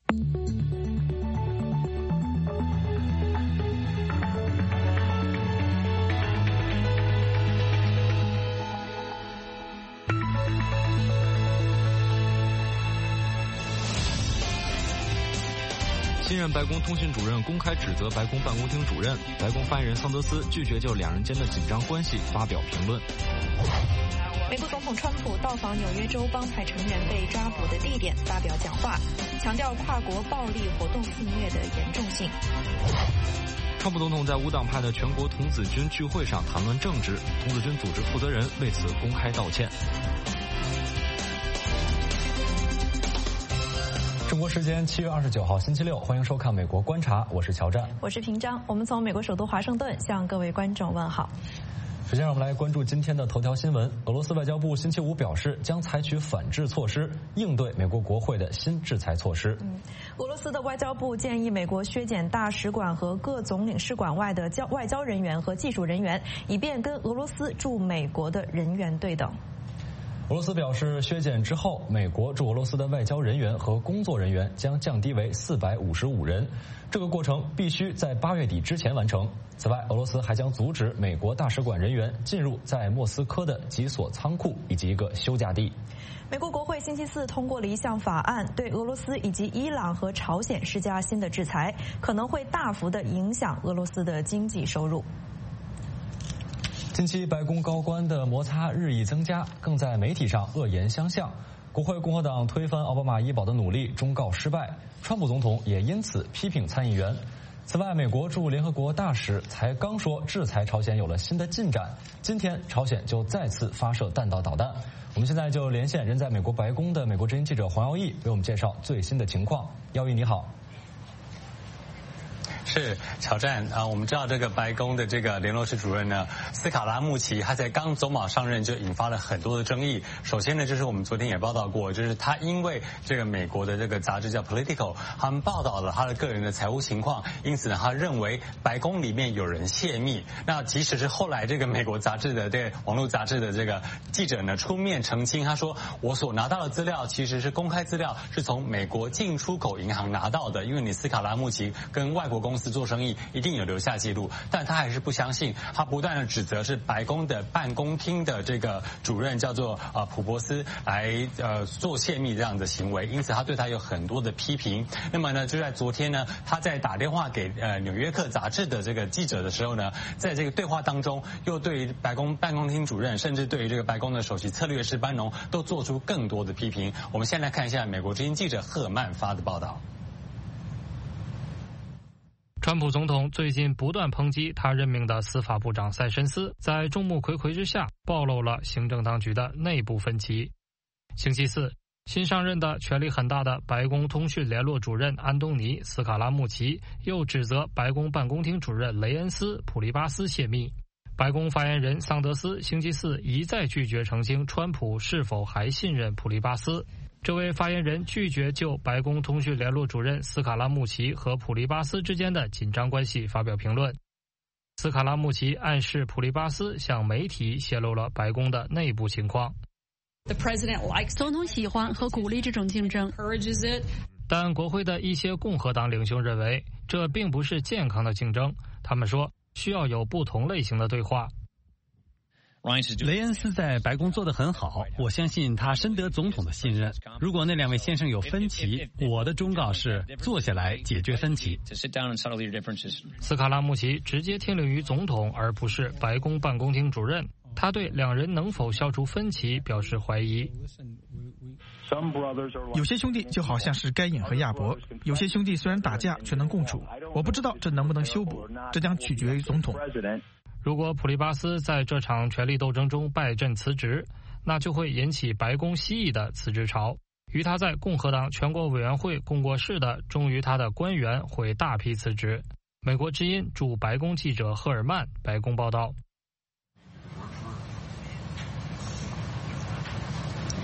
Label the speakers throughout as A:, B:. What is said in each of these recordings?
A: 新任白宫通讯主任公开指责白宫办公厅主任，白宫发言人桑德斯拒绝就两人间的紧张关系发表评论。
B: 美国总统川普到访纽约州帮派成员被抓捕的地点发表讲话，强调跨国暴力活动肆虐的严重性。
A: 川普总统在无党派的全国童子军聚会上谈论政治，童子军组织负责人为此公开道歉。
C: 中国时间7月29号星期六，欢迎收看《美国观察》，我是乔战，
B: 我是平章。我们从美国首都华盛顿向各位观众问好。
C: 首先让我们来关注今天的头条新闻。俄罗斯外交部星期五表示，将采取反制措施应对美国国会的新制裁措施。
B: 俄罗斯的外交部建议美国削减大使馆和各总领事馆外的外交人员和技术人员，以便跟俄罗斯驻美国的人员对等。
C: 俄罗斯表示，削减之后，美国驻俄罗斯的外交人员和工作人员将降低为455人，这个过程必须在8月底之前完成。此外，俄罗斯还将阻止美国大使馆人员进入在莫斯科的几所仓库以及一个休假地。
B: 美国国会星期四通过了一项法案，对俄罗斯以及伊朗和朝鲜施加新的制裁，可能会大幅地影响俄罗斯的经济收入。
C: 近期白宫高官的摩擦日益增加，更在媒体上恶言相向。国会共和党推翻奥巴马医保的努力终告失败，川普总统也因此批评参议员。此外，美国驻联合国大使才刚说制裁朝鲜有了新的进展，今天朝鲜就再次发射弹道导弹。我们现在就连线人在美国白宫的美国之音记者黄耀义，为我们介绍最新的情况。耀义你好。
D: 是乔战啊，我们知道这个白宫的这个联络室主任呢，斯卡拉穆奇，他才刚走马上任就引发了很多的争议。首先呢，就是我们昨天也报道过，就是他因为这个美国的这个杂志叫 Political， 他们报道了他的个人的财务情况，因此呢，他认为白宫里面有人泄密。那即使是后来这个美国杂志的这个网络杂志的这个记者呢出面澄清，他说我所拿到的资料其实是公开资料，是从美国进出口银行拿到的，因为你斯卡拉穆奇跟外国公司做生意一定有留下记录，但他还是不相信，他不断的指责是白宫的办公厅的这个主任叫做普博斯来做泄密这样的行为，因此他对他有很多的批评。那么呢，就在昨天呢，他在打电话给纽约客杂志的这个记者的时候呢，在这个对话当中，又对于白宫办公厅主任，甚至对于这个白宫的首席策略师班农都做出更多的批评。我们先来看一下美国之音记者赫曼发的报道。
E: 川普总统最近不断抨击他任命的司法部长塞申斯，在众目睽睽之下暴露了行政当局的内部分歧。星期四，新上任的权力很大的白宫通讯联络主任安东尼·斯卡拉穆奇又指责白宫办公厅主任雷恩斯·普利巴斯泄密。白宫发言人桑德斯星期四一再拒绝澄清川普是否还信任普利巴斯。这位发言人拒绝就白宫通讯联络主任斯卡拉穆奇和普利巴斯之间的紧张关系发表评论。斯卡拉穆奇暗示普利巴斯向媒体泄露了白宫的内部情况。
F: 总统喜欢和鼓励这种竞争，
E: 但国会的一些共和党领袖认为这并不是健康的竞争，他们说需要有不同类型的对话。
G: 雷恩斯在白宫做得很好，我相信他深得总统的信任。如果那两位先生有分歧，我的忠告是坐下来解决分歧。
E: 斯卡拉穆奇直接听令于总统，而不是白宫办公厅主任。他对两人能否消除分歧表示怀疑。
H: 有些兄弟就好像是该隐和亚伯，有些兄弟虽然打架却能共处，我不知道这能不能修补，这将取决于总统。
E: 如果普利巴斯在这场权力斗争中败阵辞职，那就会引起白宫西裔的辞职潮。与他在共和党全国委员会共过事的忠于他的官员会大批辞职。美国之音驻白宫记者赫尔曼白宫报道。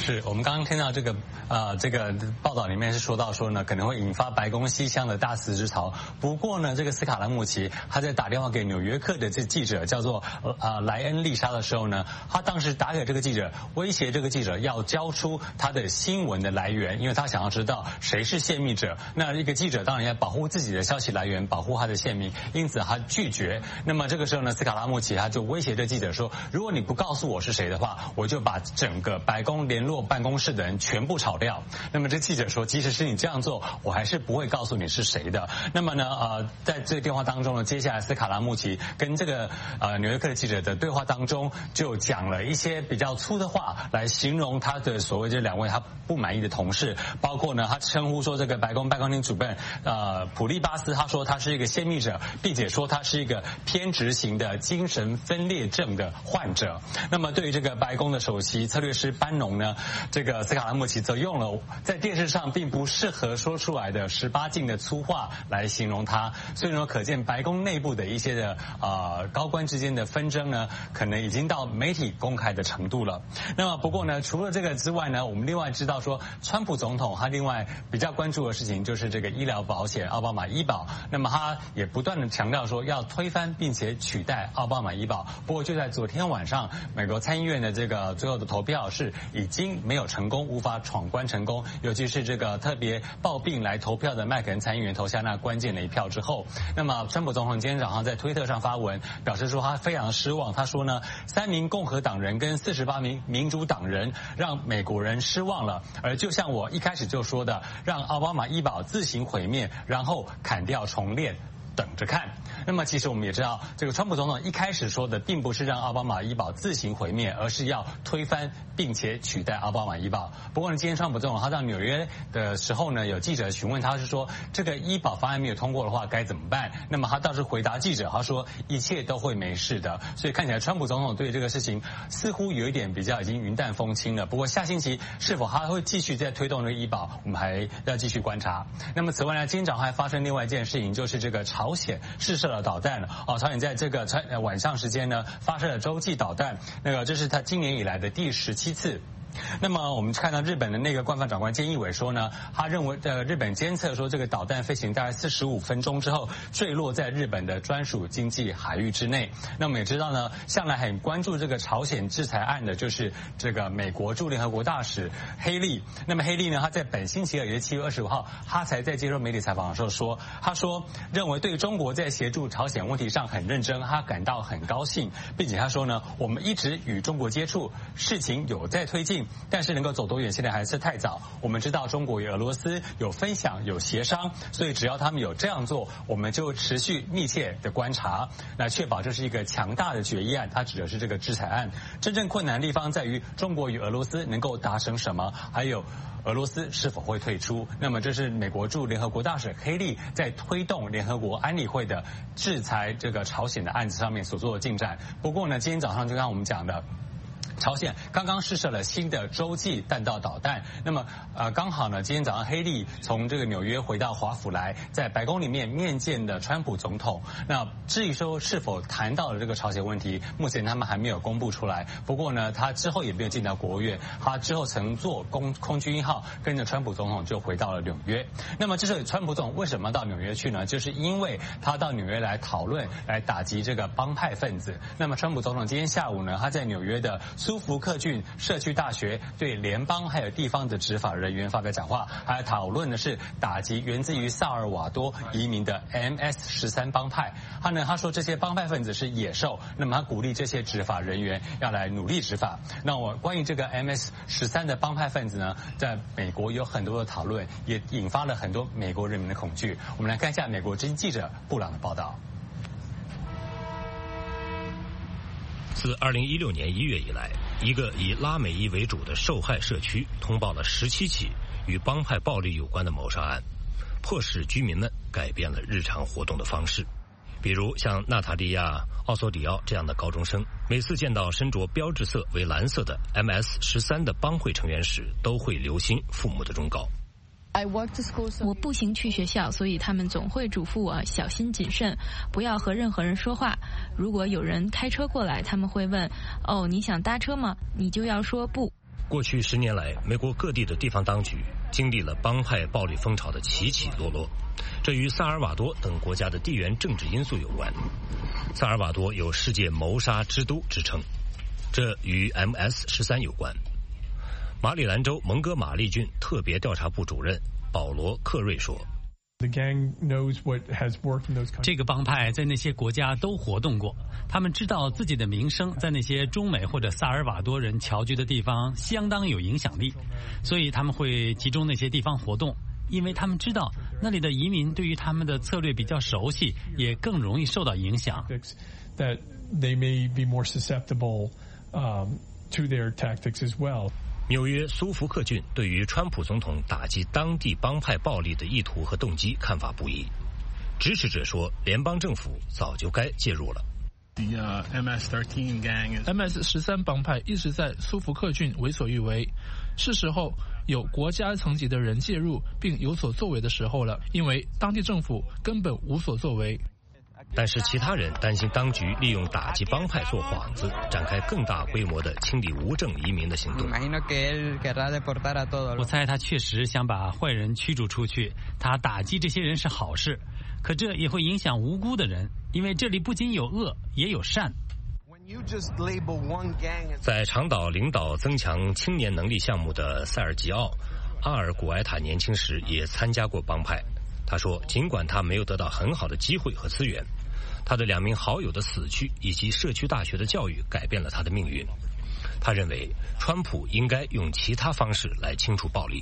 D: 是我们刚刚听到这个报道里面是说到说呢，可能会引发白宫西厢的大辞职潮。不过呢，这个斯卡拉穆奇他在打电话给纽约客的这记者叫做莱恩丽莎的时候呢，他当时打给这个记者，威胁这个记者要交出他的新闻的来源，因为他想要知道谁是泄密者。那一个记者当然要保护自己的消息来源，保护他的泄密，因此他拒绝。那么这个时候呢，斯卡拉穆奇他就威胁这记者说，如果你不告诉我是谁的话，我就把整个白宫联络办公室的人全部炒掉。那么这记者说，即使是你这样做，我还是不会告诉你是谁的。那么呢，在这个电话当中呢，接下来斯卡拉穆奇跟这个纽约客的记者的对话当中，就讲了一些比较粗的话来形容他的所谓这两位他不满意的同事，包括呢，他称呼说这个白宫办公厅主任普利巴斯，他说他是一个泄密者，并且说他是一个偏执型的精神分裂症的患者。那么对于这个白宫的首席策略师班农呢，这个斯卡拉穆奇则用了在电视上并不适合说出来的18禁的粗话来形容他。所以呢，可见白宫内部的一些的高官之间的纷争呢，可能已经到媒体公开的程度了。那么不过呢，除了这个之外呢，我们另外知道说，川普总统他另外比较关注的事情就是这个医疗保险奥巴马医保。那么他也不断的强调说要推翻并且取代奥巴马医保。不过就在昨天晚上，美国参议院的这个最后的投票是已经没有成功，无法闯关成功。尤其是这个特别抱病来投票的麦肯参议员投下那关键的一票之后，那么川普总统今天早上在推特上发文，表示说他非常失望。他说呢，3名共和党人跟48名民主党人让美国人失望了，而就像我一开始就说的，让奥巴马医保自行毁灭，然后砍掉重练，等着看。那么其实我们也知道，这个川普总统一开始说的并不是让奥巴马医保自行毁灭，而是要推翻并且取代奥巴马医保。不过呢，今天川普总统他到纽约的时候呢，有记者询问他是说，这个医保方案没有通过的话该怎么办？那么他倒是回答记者，他说一切都会没事的。所以看起来川普总统对这个事情似乎有一点比较已经云淡风轻了。不过下星期是否他会继续再推动这个医保，我们还要继续观察。那么此外呢，今天早上还发生另外一件事情，就是这个朝鲜试射了导弹朝鲜在这个晚上时间呢发射了洲际导弹，这是他今年以来的第17次。那么我们看到日本的那个官方长官菅义伟说呢，他认为日本监测说这个导弹飞行大概45分钟之后坠落在日本的专属经济海域之内。那我们也知道呢，向来很关注这个朝鲜制裁案的就是这个美国驻联合国大使黑利。那么黑利呢，他在本星期二，也是7月25号，他才在接受媒体采访的时候说，他说认为对中国在协助朝鲜问题上很认真，他感到很高兴，并且他说呢，我们一直与中国接触，事情有在推进，但是能够走多远现在还是太早。我们知道中国与俄罗斯有分享有协商，所以只要他们有这样做，我们就持续密切的观察，来确保这是一个强大的决议案。它指的是这个制裁案。真正困难的地方在于中国与俄罗斯能够达成什么，还有俄罗斯是否会退出。那么这是美国驻联合国大使黑利在推动联合国安理会的制裁这个朝鲜的案子上面所做的进展。不过呢，今天早上就像我们讲的，朝鲜刚刚试射了新的洲际弹道导弹。那么刚好呢，今天早上黑利从这个纽约回到华府来，在白宫里面面见的川普总统。那至于说是否谈到了这个朝鲜问题，目前他们还没有公布出来。不过呢，他之后也没有进到国务院，他之后乘坐空军1号跟着川普总统就回到了纽约。那么这是川普总统为什么到纽约去呢？就是因为他到纽约来讨论，来打击这个帮派分子。那么川普总统今天下午呢，他在纽约的苏福克郡社区大学对联邦还有地方的执法人员发表讲话，还讨论的是打击源自于萨尔瓦多移民的 MS-13帮派。他说这些帮派分子是野兽，那么他鼓励这些执法人员要来努力执法。那我关于这个 MS-13的帮派分子呢，在美国有很多的讨论，也引发了很多美国人民的恐惧。我们来看一下美国之音记者布朗的报道。
I: 自2016年1月以来，一个以拉美裔为主的受害社区通报了17起与帮派暴力有关的谋杀案，迫使居民们改变了日常活动的方式。比如像娜塔莉亚·奥索迪奥这样的高中生，每次见到身着标志色为蓝色的 MS-13的帮会成员时，都会留心父母的忠告。
F: 我步行去学校，所以他们总会嘱咐我小心谨慎，不要和任何人说话。如果有人开车过来，他们会问：“哦，你想搭车吗？”你就要说不。
I: 过去10年来，美国各地的地方当局经历了帮派暴力风潮的起起落落，这与萨尔瓦多等国家的地缘政治因素有关。萨尔瓦多有世界谋杀之都之称，这与 MS-13 有关。马里兰州蒙哥马利郡特别调查部主任保罗·克瑞说，
G: 这个帮派在那些国家都活动过，他们知道自己的名声在那些中美或者萨尔瓦多人侨居的地方相当有影响力，所以他们会集中那些地方活动，因为他们知道那里的移民对于他们的策略比较熟悉，也更容易受到影响。
I: 纽约苏福克郡对于川普总统打击当地帮派暴力的意图和动机看法不一，支持者说联邦政府早就该介入了。
J: MS-13 帮派一直在苏福克郡为所欲为，是时候有国家层级的人介入并有所作为的时候了，因为当地政府根本无所作为。
I: 但是其他人担心当局利用打击帮派做幌子，展开更大规模的清理无证移民的行动。
G: 我猜他确实想把坏人驱逐出去，他打击这些人是好事，可这也会影响无辜的人，因为这里不仅有恶，也有善。
I: 在长岛领导增强青年能力项目的塞尔吉奥·阿尔古埃塔年轻时也参加过帮派。他说，尽管他没有得到很好的机会和资源，他的2名好友的死去以及社区大学的教育改变了他的命运。他认为川普应该用其他方式来清除暴力。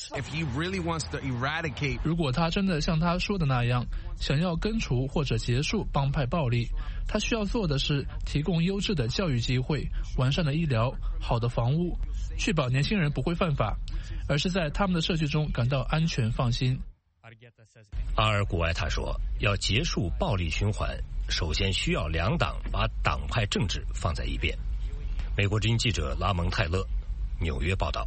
J: 如果他真的像他说的那样想要根除或者结束帮派暴力，他需要做的是提供优质的教育机会、完善的医疗、好的房屋，确保年轻人不会犯法，而是在他们的社区中感到安全放心。
I: 阿尔古埃塔说，要结束暴力循环，首先需要两党把党派政治放在一边。美国之音记者拉蒙泰勒，纽约报道。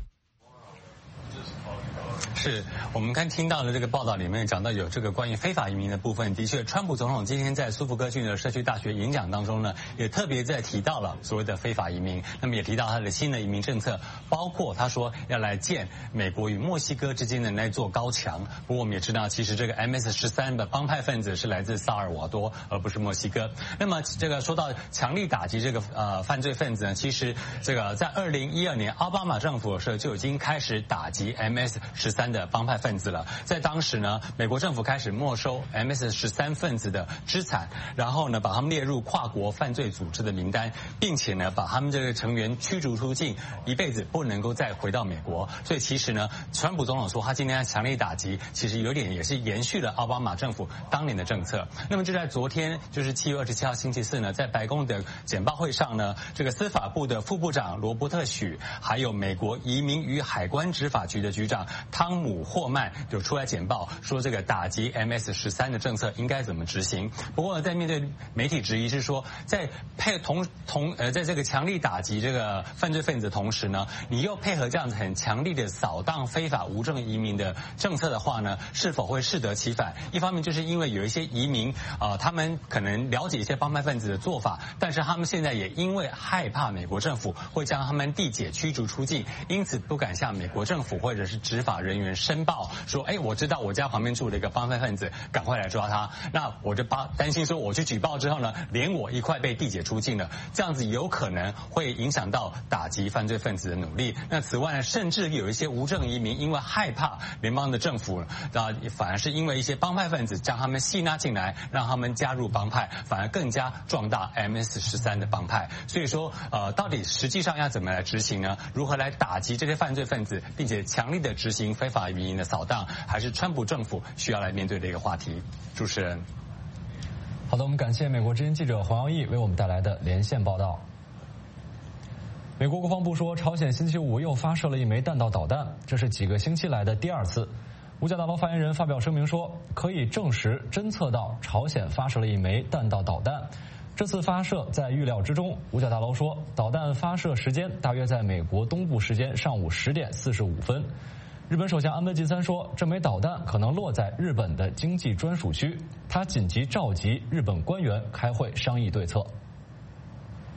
D: 是我们刚听到的这个报道里面讲到有这个关于非法移民的部分，的确，川普总统今天在苏福克郡的社区大学演讲当中呢，也特别在提到了所谓的非法移民，那么也提到他的新的移民政策，包括他说要来建美国与墨西哥之间的那座高墙。不过我们也知道，其实这个 MS-13的帮派分子是来自萨尔瓦多，而不是墨西哥。那么这个说到强力打击这个犯罪分子呢，其实这个在2012年奥巴马政府的时候就已经开始打击 MS-13的帮派分子了。在当时呢，美国政府开始没收 MS-13分子的资产，然后呢把他们列入跨国犯罪组织的名单，并且呢把他们这个成员驱逐出境，一辈子不能够再回到美国。所以其实呢，川普总统说他今天强力打击，其实有点也是延续了奥巴马政府当年的政策。那么就在昨天，就是7月27号星期四呢，在白宫的简报会上呢，这个司法部的副部长罗伯特许，还有美国移民与海关执法局的局长汤姆霍曼就出来简报，说这个打击 MS-13的政策应该怎么执行。不过在面对媒体质疑是说，在在这个强力打击这个犯罪分子的同时呢，你又配合这样子很强力的扫荡非法无证移民的政策的话呢，是否会适得其反？一方面就是因为有一些移民他们可能了解一些帮派分子的做法，但是他们现在也因为害怕美国政府会将他们递解驱逐出境，因此不敢向美国政府或者是执法人员申报说，我知道我家旁边住了一个帮派分子，赶快来抓他。那我就担心说，我去举报之后呢，连我一块被递解出境了，这样子有可能会影响到打击犯罪分子的努力。那此外呢，甚至有一些无证移民因为害怕联邦的政府，反而是因为一些帮派分子将他们吸纳进来，让他们加入帮派，反而更加壮大 MS-13的帮派。所以说，到底实际上要怎么来执行呢？如何来打击这些犯罪分子，并且强力的执行非法移民的扫荡，还是川普政府需要来面对的一个话题。主持人，
C: 好的，我们感谢美国之音记者黄耀义为我们带来的连线报道。美国国防部说，朝鲜星期五又发射了一枚弹道导弹，这是几个星期来的第2次。五角大楼发言人发表声明说，可以证实侦测到朝鲜发射了一枚弹道导弹，这次发射在预料之中。五角大楼说，导弹发射时间大约在美国东部时间上午10点45分。日本首相安倍晋三说，这枚导弹可能落在日本的经济专属区，他紧急召集日本官员开会商议对策。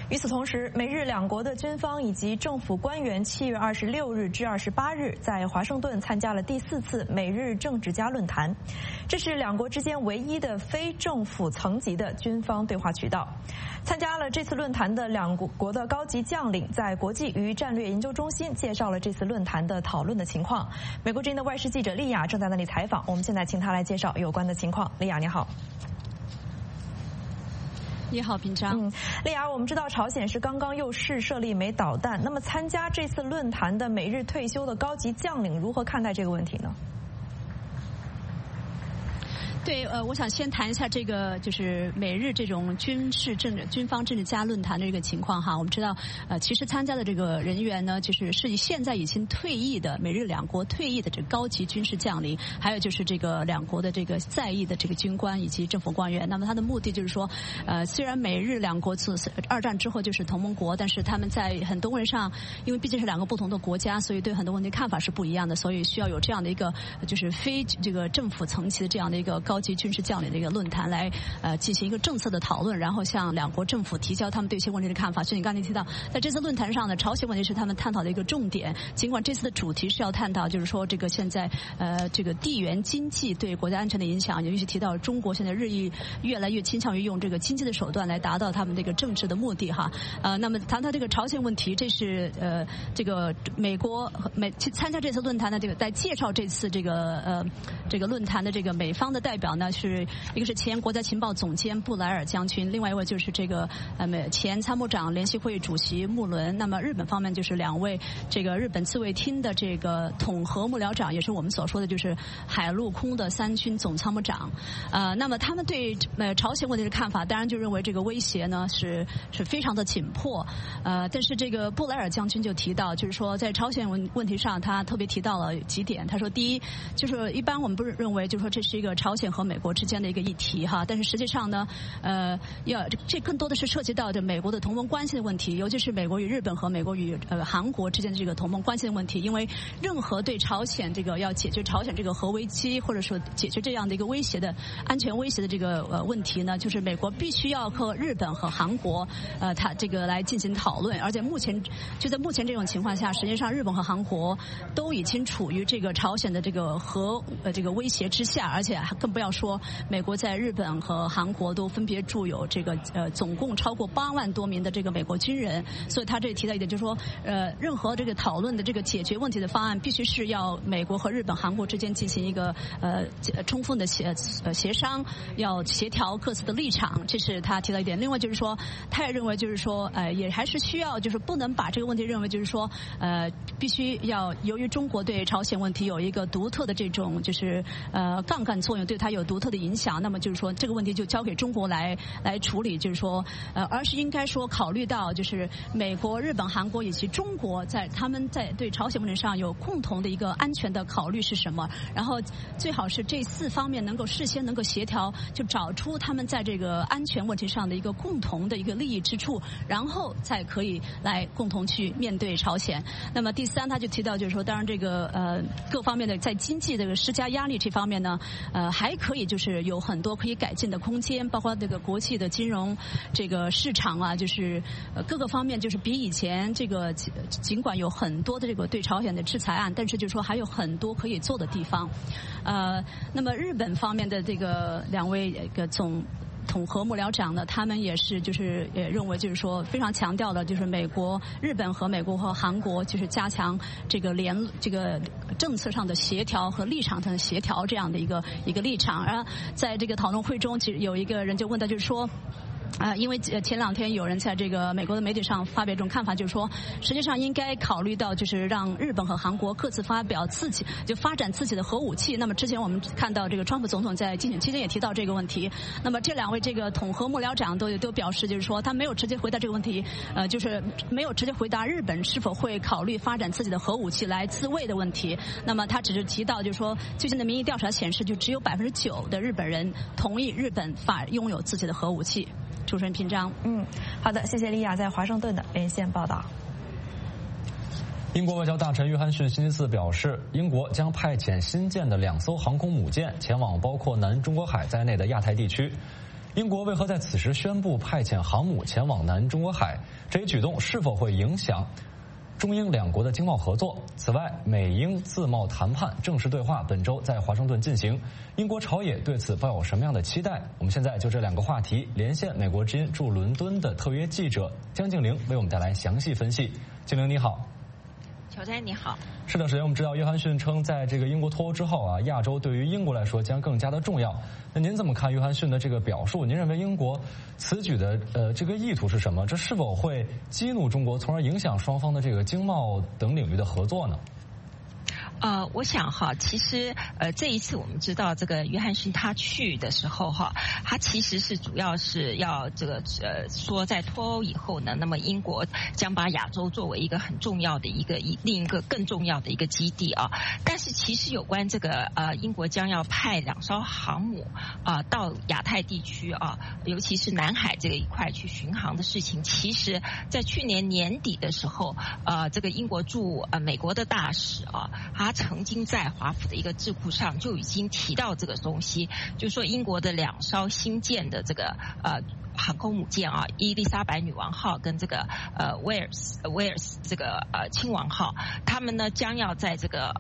B: 与此同时，美日两国的军方以及政府官员7月26日至28日在华盛顿参加了第4次美日政治家论坛，这是两国之间唯一的非政府层级的军方对话渠道。参加了这次论坛的两国的高级将领在国际与战略研究中心介绍了这次论坛的讨论的情况。美国之音的外事记者丽亚正在那里采访，我们现在请她来介绍有关的情况。丽亚，你好。
K: 你好，平章。
B: 丽亚，我们知道朝鲜是刚刚又试射了一枚导弹，那么参加这次论坛的美日退休的高级将领如何看待这个问题呢？
K: 对，我想先谈一下这个就是美日这种军方政治家论坛的这个情况哈。我们知道，其实参加的这个人员呢，就是现在已经退役的美日两国退役的这个高级军事将领，还有就是这个两国的这个在役的这个军官以及政府官员。那么他的目的就是说，虽然美日两国自2战之后就是同盟国，但是他们在很多问题上，因为毕竟是两个不同的国家，所以对很多问题看法是不一样的，所以需要有这样的一个就是非这个政府层级的这样的一个高级军事将领的一个论坛来进行一个政策的讨论，然后向两国政府提交他们对一些问题的看法。所以你刚才提到，在这次论坛上呢，朝鲜问题是他们探讨的一个重点。尽管这次的主题是要探讨，就是说这个现在这个地缘经济对国家安全的影响，尤其提到中国现在日益越来越倾向于用这个经济的手段来达到他们这个政治的目的哈。那么谈到这个朝鲜问题，这是这个美国参加这次论坛的这个在介绍这次这个论坛的这个美方的代表呢，是一个是前国家情报总监布莱尔将军，另外一位就是这个前参谋长联席会主席穆伦。那么日本方面就是2位这个日本自卫厅的这个统合幕僚长，也是我们所说的就是海陆空的3军总参谋长。那么他们对朝鲜问题的看法，当然就认为这个威胁呢是非常的紧迫。但是这个布莱尔将军就提到，就是说在朝鲜问题上，他特别提到了几点。他说，第一，就是一般我们不是认为就是说这是一个朝鲜和美国之间的一个议题哈，但是实际上呢，这更多的是涉及到美国的同盟关系的问题，尤其是美国与日本和美国与韩国之间的这个同盟关系的问题。因为任何对朝鲜这个要解决朝鲜这个核危机，或者说解决这样的一个威胁的安全威胁的这个问题呢，就是美国必须要和日本和韩国它这个来进行讨论。而且就在目前这种情况下，实际上日本和韩国都已经处于这个朝鲜的这个这个威胁之下，而且更不要说美国在日本和韩国都分别驻有这个总共超过8万多名的这个美国军人。所以他这里提到一点，就是说任何这个讨论的这个解决问题的方案，必须是要美国和日本、韩国之间进行一个充分的协商，要协调各自的立场，这是他提到一点。另外就是说，他也认为就是说也还是需要就是不能把这个问题认为就是说必须要由于中国对朝鲜问题有一个独特的这种就是杠杆作用，对它有独特的影响，那么就是说这个问题就交给中国来处理，就是说而是应该说考虑到就是美国、日本、韩国以及中国他们在对朝鲜问题上有共同的一个安全的考虑是什么，然后最好是这4方面能够事先能够协调，就找出他们在这个安全问题上的一个共同的一个利益之处，然后再可以来共同去面对朝鲜。那么第3，他就提到就是说，当然这个各方面的在经济这个施加压力这方面呢，还可以就是有很多可以改进的空间，包括这个国际的金融这个市场啊，就是各个方面就是比以前这个尽管有很多的这个对朝鲜的制裁案，但是就是说还有很多可以做的地方。那么日本方面的这个2位统合幕僚长呢，他们也是就是也认为就是说非常强调了就是日本和美国和韩国就是加强这个政策上的协调和立场上的协调这样的一个立场。而在这个讨论会中，有一个人就问他，就是说因为前2天有人在这个美国的媒体上发表这种看法，就是说实际上应该考虑到就是让日本和韩国各自发展自己的核武器。那么之前我们看到这个川普总统在竞选期间也提到这个问题。那么这2位这个统合幕僚长都表示，就是说他没有直接回答这个问题，就是没有直接回答日本是否会考虑发展自己的核武器来自卫的问题。那么他只是提到，就是说最近的民意调查显示，就只有9%的日本人同意日本拥有自己的核武器。主持人平章。
B: 好的，谢谢丽亚在华盛顿的连线报道。
C: 英国外交大臣约翰逊星期四表示，英国将派遣新建的2艘航空母舰前往包括南中国海在内的亚太地区。 英国为何在此时宣布派遣航母前往南中国海？这一举动是否会影响中英两国的经贸合作？此外，美英自贸谈判正式对话本周在华盛顿进行，英国朝野对此抱有什么样的期待？我们现在就这两个话题连线美国之音驻伦敦的特约记者江静玲，为我们带来详细分析。静玲你好。
L: 乔詹你好。
C: 是的，首先我们知道约翰逊称，在这个英国脱欧之后啊，亚洲对于英国来说将更加的重要。那您怎么看约翰逊的这个表述？您认为英国此举的这个意图是什么？这是否会激怒中国，从而影响双方的这个经贸等领域的合作呢？
L: 我想哈，其实这一次我们知道这个约翰逊他去的时候哈，他其实是主要是要这个说在脱欧以后呢，那么英国将把亚洲作为一个很重要的另一个更重要的一个基地啊。但是其实有关这个英国将要派2艘航母到亚太地区啊，尤其是南海这一块去巡航的事情，其实在去年年底的时候，这个英国驻美国的大使啊，他曾经在华府的一个智库上就已经提到这个东西，就是说英国的2艘新建的这个航空母舰啊，伊丽莎白女王号跟这个威尔斯这个亲王号，他们呢将要在这个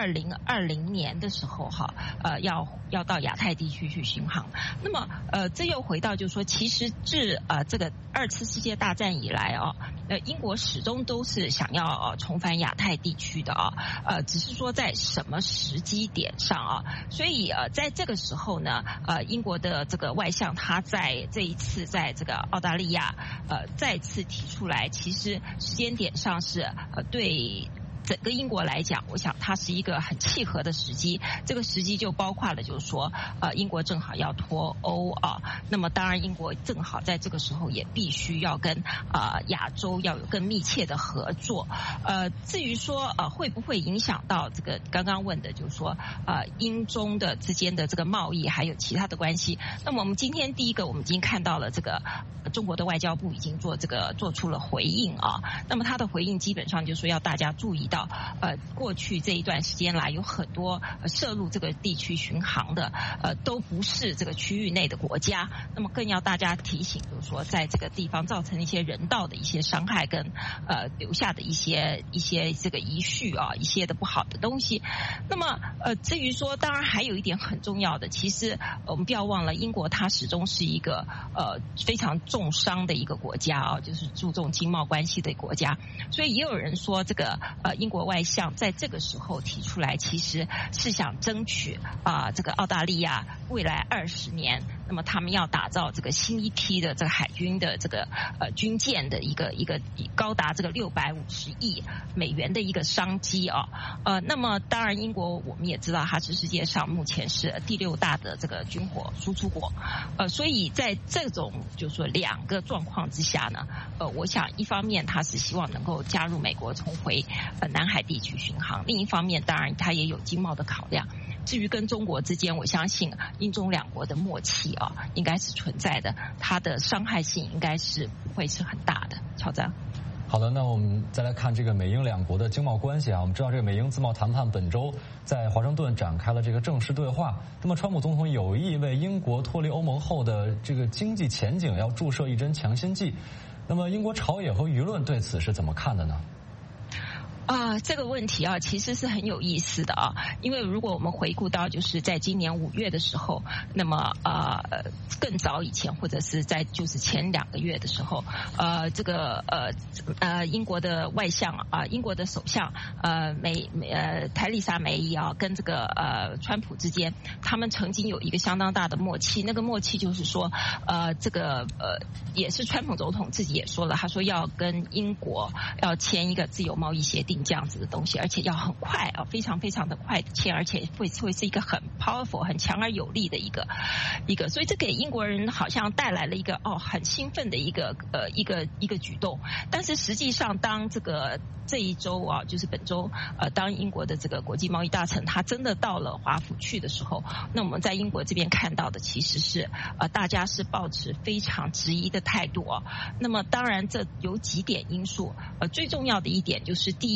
L: 2020年的时候哈要到亚太地区去巡航。那么这又回到就是说，其实自这个2次世界大战以来啊，英国始终都是想要重返亚太地区的啊，只是说在什么时机点上啊。所以在这个时候呢，英国的这个外相他在这一次在这个澳大利亚再次提出来，其实时间点上是对整个英国来讲，我想它是一个很契合的时机。这个时机就包括了，就是说，英国正好要脱欧啊，那么当然英国正好在这个时候也必须要跟亚洲要有更密切的合作。至于说会不会影响到这个刚刚问的，就是说英中的之间的这个贸易还有其他的关系。那么我们今天第一个，我们已经看到了这个中国的外交部已经做出了回应啊。那么他的回应基本上就是说要大家注意到。过去这一段时间来，有很多涉入这个地区巡航的，都不是这个区域内的国家。那么更要大家提醒，就是说，在这个地方造成一些人道的一些伤害跟留下的一些这个遗绪啊，一些的不好的东西。那么至于说，当然还有一点很重要的，其实我们不要忘了，英国它始终是一个非常重商的一个国家啊，就是注重经贸关系的国家。所以也有人说，这个英国外相在这个时候提出来，其实是想争取这个澳大利亚未来20年，那么他们要打造这个新一批的这个海军的这个军舰的一个高达这个650亿美元的一个商机啊。那么当然英国我们也知道它是世界上目前是第6大的这个军火输出国，所以在这种就是说2个状况之下呢，我想一方面它是希望能够加入美国重回南海地区巡航，另一方面当然它也有经贸的考量。至于跟中国之间，我相信英中2国的默契啊，应该是存在的，它的伤害性应该是不会是很大的。乔治。
C: 好的，那我们再来看这个美英2国的经贸关系啊。我们知道这个美英自贸谈判本周在华盛顿展开了这个正式对话。那么川普总统有意为英国脱离欧盟后的这个经济前景要注射一针强心剂。那么英国朝野和舆论对此是怎么看的呢？
L: 这个问题啊，其实是很有意思的啊，因为如果我们回顾到就是在今年5月的时候，那么更早以前或者是在就是前2个月的时候，这个英国的外相英国的首相泰丽莎梅伊啊，跟这个川普之间，他们曾经有一个相当大的默契。那个默契就是说，这个也是川普总统自己也说了，他说要跟英国要签一个自由贸易协定这样子的东西，而且要很快啊，非常非常的快的签，而且会是一个很 powerful 很强而有力的一个，所以这给英国人好像带来了一个很兴奋的一个举动。但是实际上当这一周啊，就是本周当英国的这个国际贸易大臣他真的到了华府去的时候，那我们在英国这边看到的其实是大家是抱持非常质疑的态度啊。那么当然这有几点因素，最重要的一点就是第一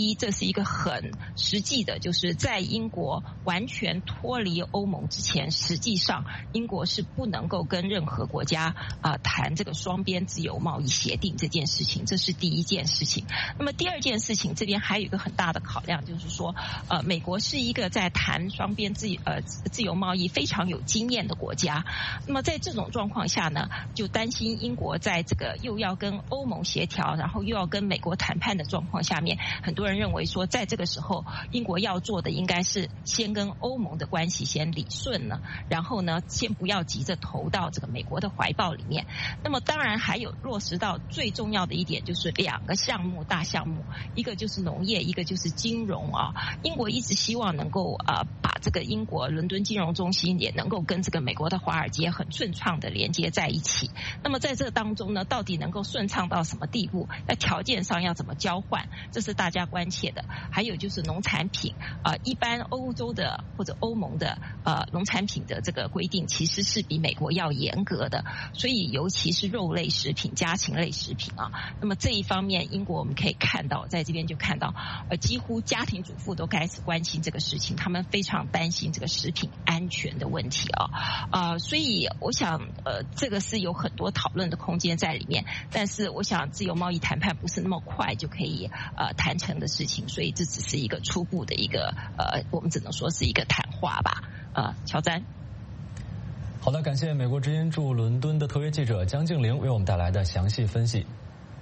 L: 第一，这是一个很实际的，就是在英国完全脱离欧盟之前，实际上英国是不能够跟任何国家谈这个双边自由贸易协定这件事情，这是第一件事情。那么第二件事情，这边还有一个很大的考量，就是说美国是一个在谈双边自由贸易非常有经验的国家。那么在这种状况下呢，就担心英国在这个又要跟欧盟协调，然后又要跟美国谈判的状况下面，很多人认为说，在这个时候，英国要做的应该是先跟欧盟的关系先理顺了，然后呢，先不要急着投到这个美国的怀抱里面。那么当然还有落实到最重要的一点，就是2个项目大项目，一个就是农业，一个就是金融啊。英国一直希望能够把这个英国伦敦金融中心也能够跟这个美国的华尔街很顺畅的连接在一起。那么在这当中呢，到底能够顺畅到什么地步？在条件上要怎么交换？这是大家关切的。还有就是农产品一般欧洲的或者欧盟的农产品的这个规定其实是比美国要严格的，所以尤其是肉类食品、家禽类食品那么这一方面，英国我们可以看到，在这边就看到几乎家庭主妇都开始关心这个事情，他们非常担心这个食品安全的问题所以我想这个是有很多讨论的空间在里面，但是我想自由贸易谈判不是那么快就可以谈成的事情，所以这只是一个初步的一个我们只能说是一个谈话吧。乔詹。
C: 好的，感谢美国之音驻伦敦的特约记者江静玲为我们带来的详细分析。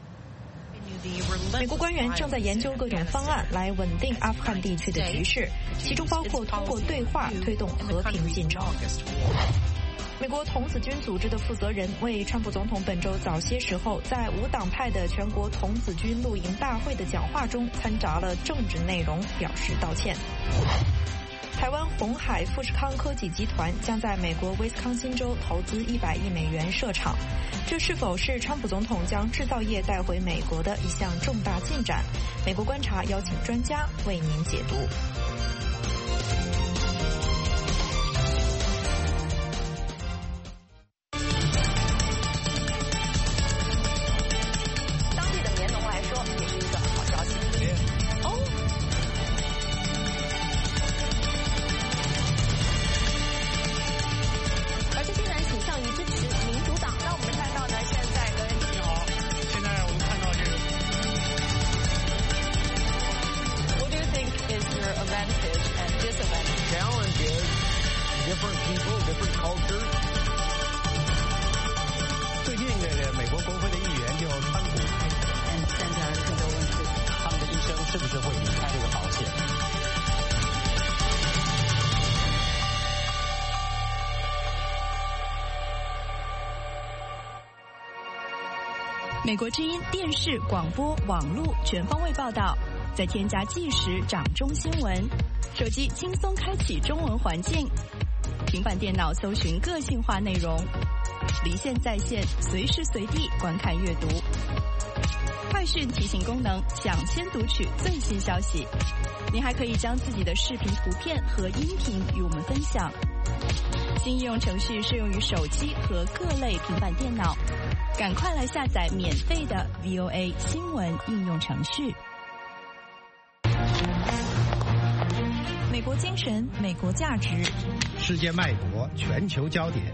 B: 美国官员正在研究各种方案来稳定阿富汗地区的局势，其中包括通过对话推动和平进程。美国童子军组织的负责人为川普总统本周早些时候在无党派的全国童子军露营大会的讲话中掺杂了政治内容表示道歉。台湾鸿海富士康科技集团将在美国威斯康辛州投资100亿美元设厂，这是否是川普总统将制造业带回美国的一项重大进展？美国观察邀请专家为您解读。
M: 美国之音电视、广播、网络全方位报道，再添加即时掌中新闻，手机轻松开启中文环境，平板电脑搜寻个性化内容，离线在线，随时随地观看阅读。快讯提醒功能，抢先读取最新消息。您还可以将自己的视频、图片和音频与我们分享。新应用程序适用于手机和各类平板电脑。赶快来下载免费的 VOA 新闻应用程序。
B: 美国精神，美国价值，
N: 世界脉搏，全球焦点。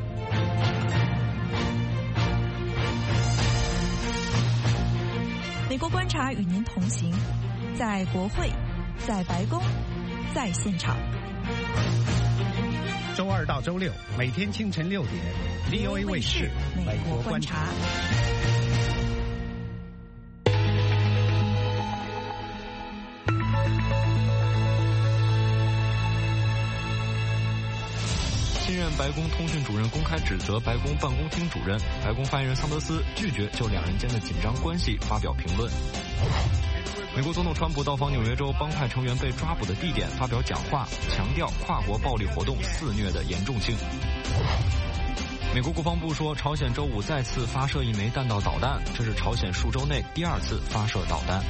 B: 美国观察与您同行，在国会，在白宫，在现场。
N: 周2到周6，每天清晨6点 ，VOA 卫视美国观察。
A: 新任白宫通讯主任公开指责白宫办公厅主任，白宫发言人桑德斯拒绝就两人间的紧张关系发表评论。美国总统川普到访纽约州帮派成员被抓捕的地点发表讲话，强调跨国暴力活动肆虐的严重性。美国国防部说，朝鲜周5再次发射一枚弹道导弹，这是朝鲜数周内第2次发射导弹。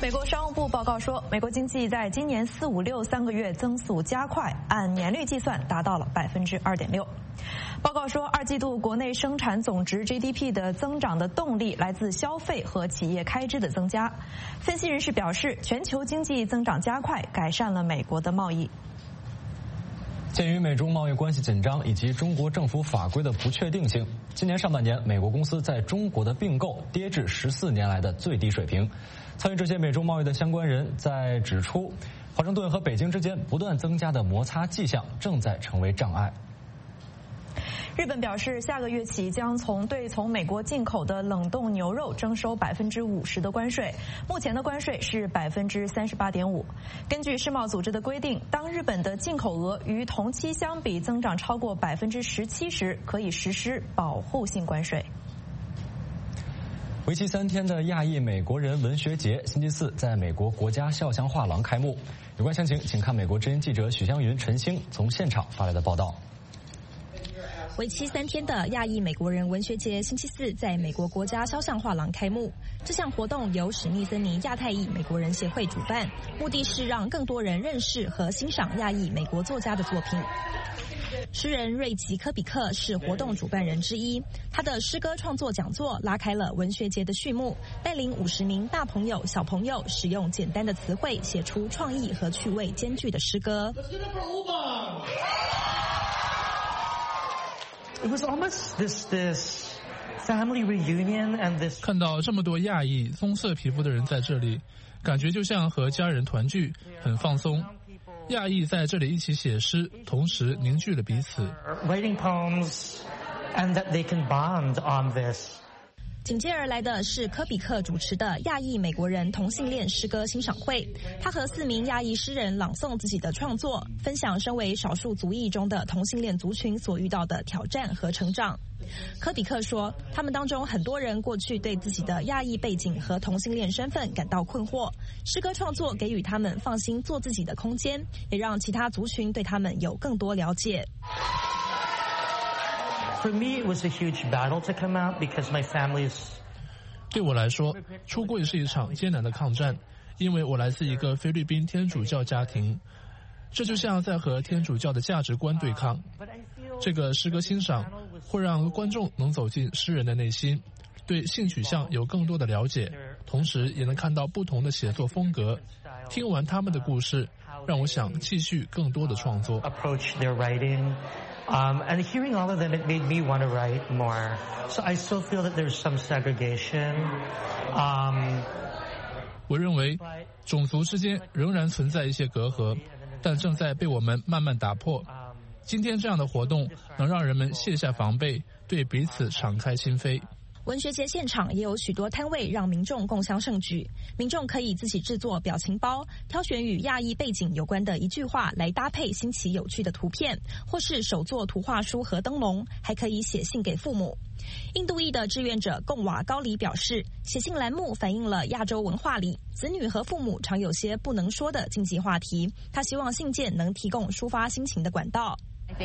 B: 美国商务部报告说，美国经济在今年4、5、63个月增速加快，按年率计算达到了2.6%。报告说，2季度国内生产总值 GDP 的增长的动力来自消费和企业开支的增加。分析人士表示，全球经济增长加快，改善了美国的贸易。
C: 鉴于美中贸易关系紧张以及中国政府法规的不确定性，今年上半年美国公司在中国的并购跌至14年来的最低水平。参与这些美中贸易的相关人在指出，华盛顿和北京之间不断增加的摩擦迹象正在成为障碍。
B: 日本表示，下个月起将从美国进口的冷冻牛肉征收50%的关税，目前的关税是38.5%。根据世贸组织的规定，当日本的进口额与同期相比增长超过17%时，可以实施保护性关税。
C: 为期3天的亚裔美国人文学节星期四在美国国家肖像画廊开幕。有关详情，请看美国之音记者许湘云、陈星从现场发来的报道。
O: 为期3天的亚裔美国人文学节星期四在美国国家肖像画廊开幕。这项活动由史密森尼亚太裔美国人协会主办，目的是让更多人认识和欣赏亚裔美国作家的作品。诗人瑞吉·科比克是活动主办人之一，他的诗歌创作讲座拉开了文学节的序幕，带领50名大朋友、小朋友使用简单的词汇写出创意和趣味兼具的诗歌。
P: It was almost this family reunion and this.
J: 看到这么多亚裔棕色皮肤的人在这里，感觉就像和家人团聚，很放松。亚裔在这里一起写诗，同时凝聚了彼此。
P: Writing poems, and that they can bond on this.
O: 紧接而来的是科比克主持的亚裔美国人同性恋诗歌欣赏会，他和4名亚裔诗人朗诵自己的创作，分享身为少数族裔中的同性恋族群所遇到的挑战和成长。科比克说，他们当中很多人过去对自己的亚裔背景和同性恋身份感到困惑，诗歌创作给予他们放心做自己的空间，也让其他族群对他们有更多了解。
P: For me, it was a huge battle to come out because my family's.
J: 对我来说，出柜是一场艰难的抗战，因为我来自一个菲律宾天主教家庭，这就像在和天主教的价值观对抗。这个诗歌欣赏会让观众能走进诗人的内心，对性取向有更多的了解，同时也能看到不同的写作风格。听完他们的故事，让我想继续更多的创作。
P: And hearing all of them, it made me want to write more. So I still feel that there's some segregation.
J: 我认为种族之间仍然存在一些隔阂，但正在被我们慢慢打破。今天这样的活动能让人们卸下防备，对彼此敞开心扉。
O: 文学节现场也有许多摊位让民众共襄盛举，民众可以自己制作表情包，挑选与亚裔背景有关的一句话来搭配新奇有趣的图片，或是手作图画书和灯笼，还可以写信给父母。印度裔的志愿者贡瓦高里表示，写信栏目反映了亚洲文化里子女和父母常有些不能说的禁忌话题，他希望信件能提供抒发心情的管道。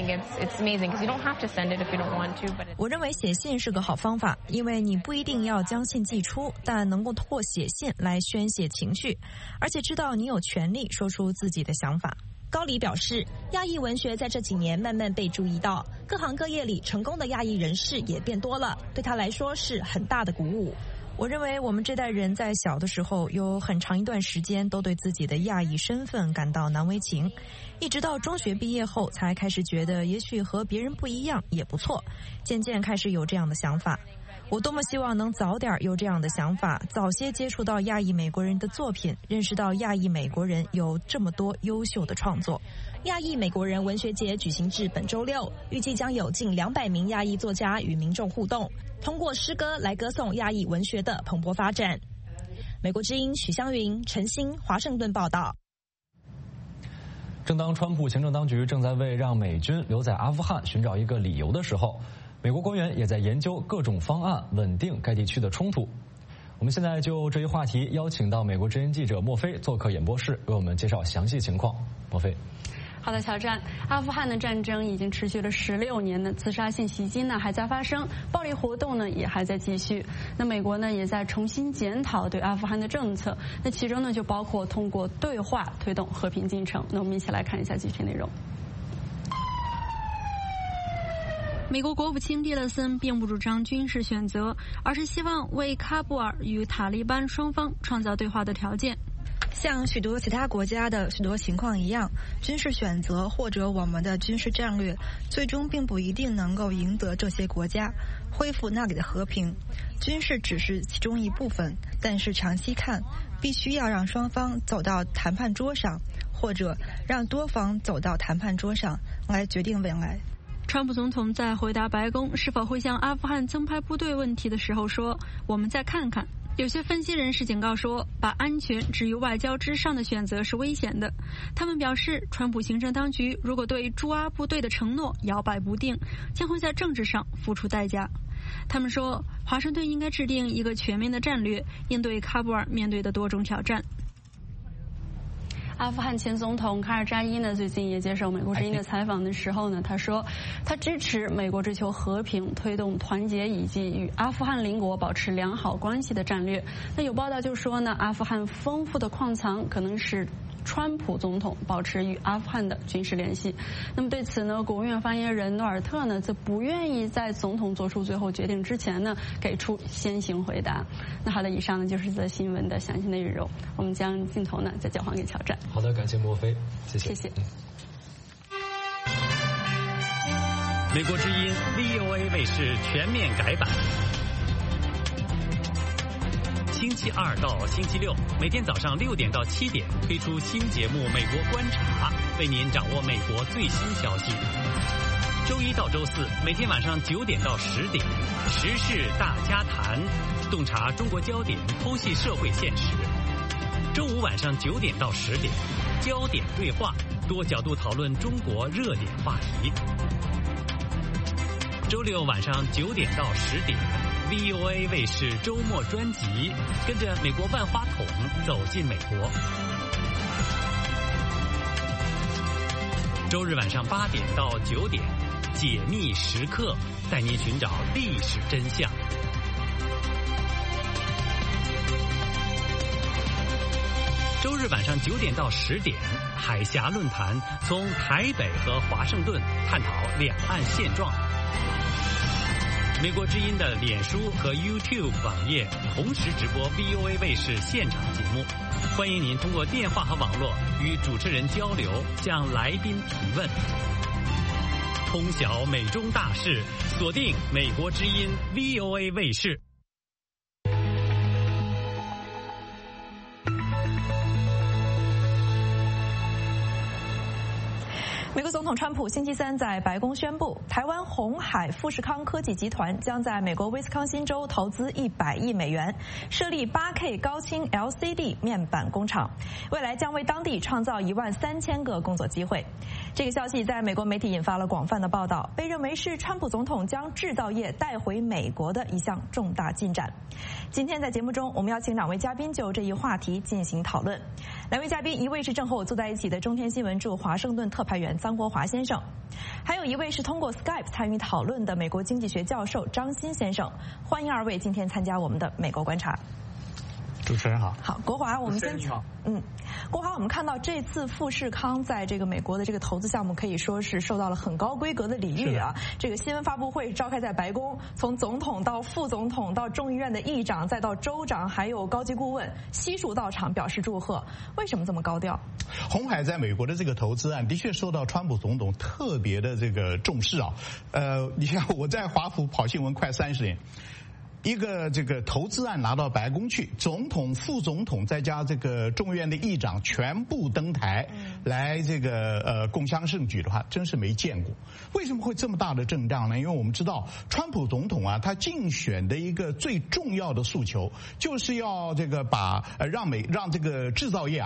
B: 我认为写信是个好方法，因为你不一定要将信寄出，但能够通过写信来宣泄情绪，而且知道你有权利说出自己的想法。
O: 高里表示，亚裔文学在这几年慢慢被注意到，各行各业里成功的亚裔人士也变多了，对他来说是很大的鼓舞。
B: 我认为我们这代人在小的时候有很长一段时间都对自己的亚裔身份感到难为情，一直到中学毕业后才开始觉得也许和别人不一样也不错，渐渐开始有这样的想法。我多么希望能早点有这样的想法，早些接触到亚裔美国人的作品，认识到亚裔美国人有这么多优秀的创作。
O: 亚裔美国人文学节举行至本周六，预计将有近200名亚裔作家与民众互动，通过诗歌来歌颂亚裔文学的蓬勃发展。美国之音许湘云、陈星，华盛顿报道。
C: 正当川普行政当局正在为让美军留在阿富汗寻找一个理由的时候，美国官员也在研究各种方案稳定该地区的冲突。我们现在就这一话题邀请到美国之音记者莫菲做客演播室，为我们介绍详细情况。莫菲。
Q: 好的，乔战，阿富汗的战争已经持续了16年呢，自杀性袭击呢还在发生，暴力活动呢也还在继续。那美国呢也在重新检讨对阿富汗的政策，那其中呢就包括通过对话推动和平进程。那我们一起来看一下具体内容。
R: 美国国务卿蒂勒森并不主张军事选择，而是希望为喀布尔与塔利班双方创造对话的条件。
O: 像许多其他国家的许多情况一样，军事选择或者我们的军事战略，最终并不一定能够赢得这些国家，恢复那里的和平。军事只是其中一部分，但是长期看，必须要让双方走到谈判桌上，或者让多方走到谈判桌上来决定未来。
R: 川普总统在回答白宫是否会向阿富汗增派部队问题的时候说：“我们再看看。”有些分析人士警告说，把安全置于外交之上的选择是危险的。他们表示，川普行政当局如果对驻阿部队的承诺摇摆不定，将会在政治上付出代价。他们说，华盛顿应该制定一个全面的战略，应对喀布尔面对的多种挑战。
Q: 阿富汗前总统卡尔扎伊呢，最近也接受美国之音的采访的时候呢，他说，他支持美国追求和平、推动团结以及与阿富汗邻国保持良好关系的战略。那有报道就说呢，阿富汗丰富的矿藏可能使川普总统保持与阿富汗的军事联系。那么对此呢，国务院发言人诺尔特呢，则不愿意在总统做出最后决定之前呢，给出先行回答。那好的，以上呢就是这则新闻的详细内容。我们将镜头呢再交还给乔战。
C: 好的，感谢莫非，谢谢。
Q: 谢谢。
G: 美国之音 VOA 卫视全面改版。星期二到星期六，每天早上6点到7点推出新节目《美国观察》，为您掌握美国最新消息。周一到周四，每天晚上9点到10点，时事大家谈，洞察中国焦点，剖析社会现实。周五晚上9点到10点，焦点对话，多角度讨论中国热点话题。周六晚上9点到10点。VOA 卫视周末专辑，跟着美国万花筒走进美国。周日晚上8点到9点，解密时刻，带您寻找历史真相。周日晚上9点到10点，海峡论坛，从台北和华盛顿探讨两岸现状。美国之音的脸书和 YouTube 网页同时直播 VOA 卫视现场节目，欢迎您通过电话和网络与主持人交流，向来宾提问。通晓美中大事，锁定美国之音 VOA 卫视。
B: 美国总统川普星期三在白宫宣布，台湾鸿海富士康科技集团将在美国威斯康星州投资100亿美元，设立8K 高清 LCD 面板工厂，未来将为当地创造13000个工作机会。这个消息在美国媒体引发了广泛的报道，被认为是川普总统将制造业带回美国的一项重大进展。今天在节目中，我们邀请2位嘉宾就这一话题进行讨论。2位嘉宾，一位是正和我坐在一起的中天新闻驻华盛顿特派员臧国华先生，还有一位是通过 Skype 参与讨论的美国经济学教授张欣先生。欢迎2位今天参加我们的美国观察。
S: 主持人好。
B: 好，国华，我们先
S: 好。
B: 国华，我们看到这次富士康在这个美国的这个投资项目可以说是受到了很高规格的礼遇啊。这个新闻发布会召开在白宫，从总统到副总统到众议院的议长，再到州长，还有高级顾问悉数到场表示祝贺。为什么这么高调？
S: 鸿海在美国的这个投资案的确受到川普总统特别的这个重视啊。你看我在华府跑新闻快30年。一个这个投资案拿到白宫去，总统、副总统再加这个众议院的议长全部登台来这个共襄盛举的话，真是没见过。为什么会这么大的震荡呢？因为我们知道川普总统啊，他竞选的一个最重要的诉求就是要这个把让这个制造业啊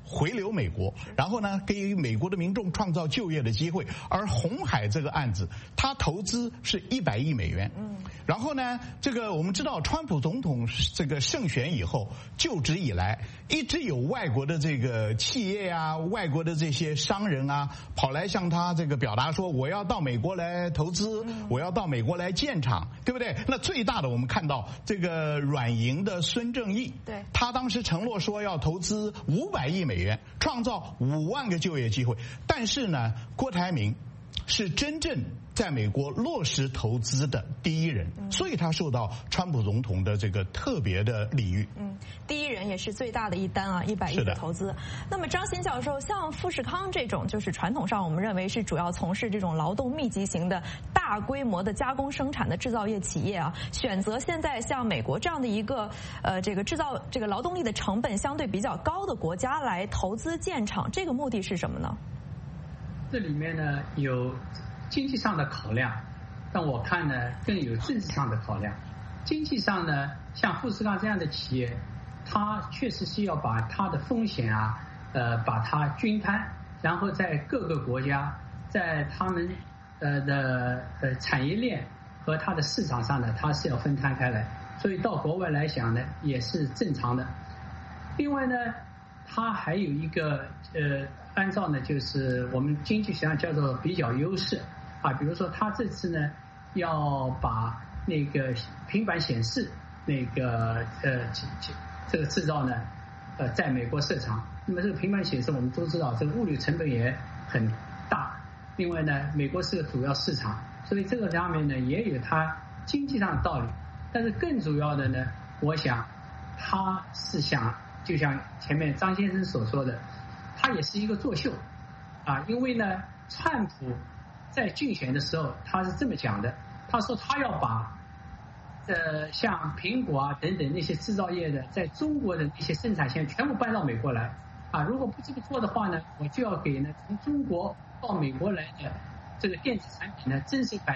S: 回流美国，然后呢，给美国的民众创造就业的机会。而鸿海这个案子，他投资是100亿美元。然后呢，这个我们知道，川普总统这个胜选以后就职以来，一直有外国的这个企业啊，外国的这些商人啊，跑来向他这个表达说，我要到美国来投资，我要到美国来建厂，对不对？那最大的我们看到这个软银的孙正义，
B: 对，
S: 他当时承诺说要投资500亿美元，创造5万个就业机会。但是呢，郭台铭是真正在美国落实投资的第一人，所以他受到川普总统的这个特别的礼遇。
B: 第一人也是最大的一单啊，100亿的投资。那么张欣教授，像富士康这种，就是传统上我们认为是主要从事这种劳动密集型的大规模的加工生产的制造业企业啊，选择现在像美国这样的一个这个制造这个劳动力的成本相对比较高的国家来投资建厂，这个目的是什么呢？
T: 这里面呢有经济上的考量，但我看呢更有政治上的考量。经济上呢，像富士康这样的企业，它确实是要把它的风险啊，把它均摊，然后在各个国家，在他们的产业链和它的市场上呢，它是要分摊开来，所以到国外来讲呢，也是正常的。另外呢，它还有一个按照呢，就是我们经济学上叫做比较优势啊，比如说它这次呢要把那个平板显示那个这个制造呢在美国设厂。那么这个平板显示我们都知道，这个物流成本也很大。另外呢，美国是个主要市场，所以这个方面呢也有它经济上的道理。但是更主要的呢，我想他是想，就像前面张先生所说的，他也是一个作秀啊。因为呢，川普在竞选的时候他是这么讲的，他说他要把像苹果啊等等那些制造业的在中国的那些生产线全部搬到美国来啊。如果不这么做的话呢，我就要给呢从中国到美国来的这个电子产品呢征收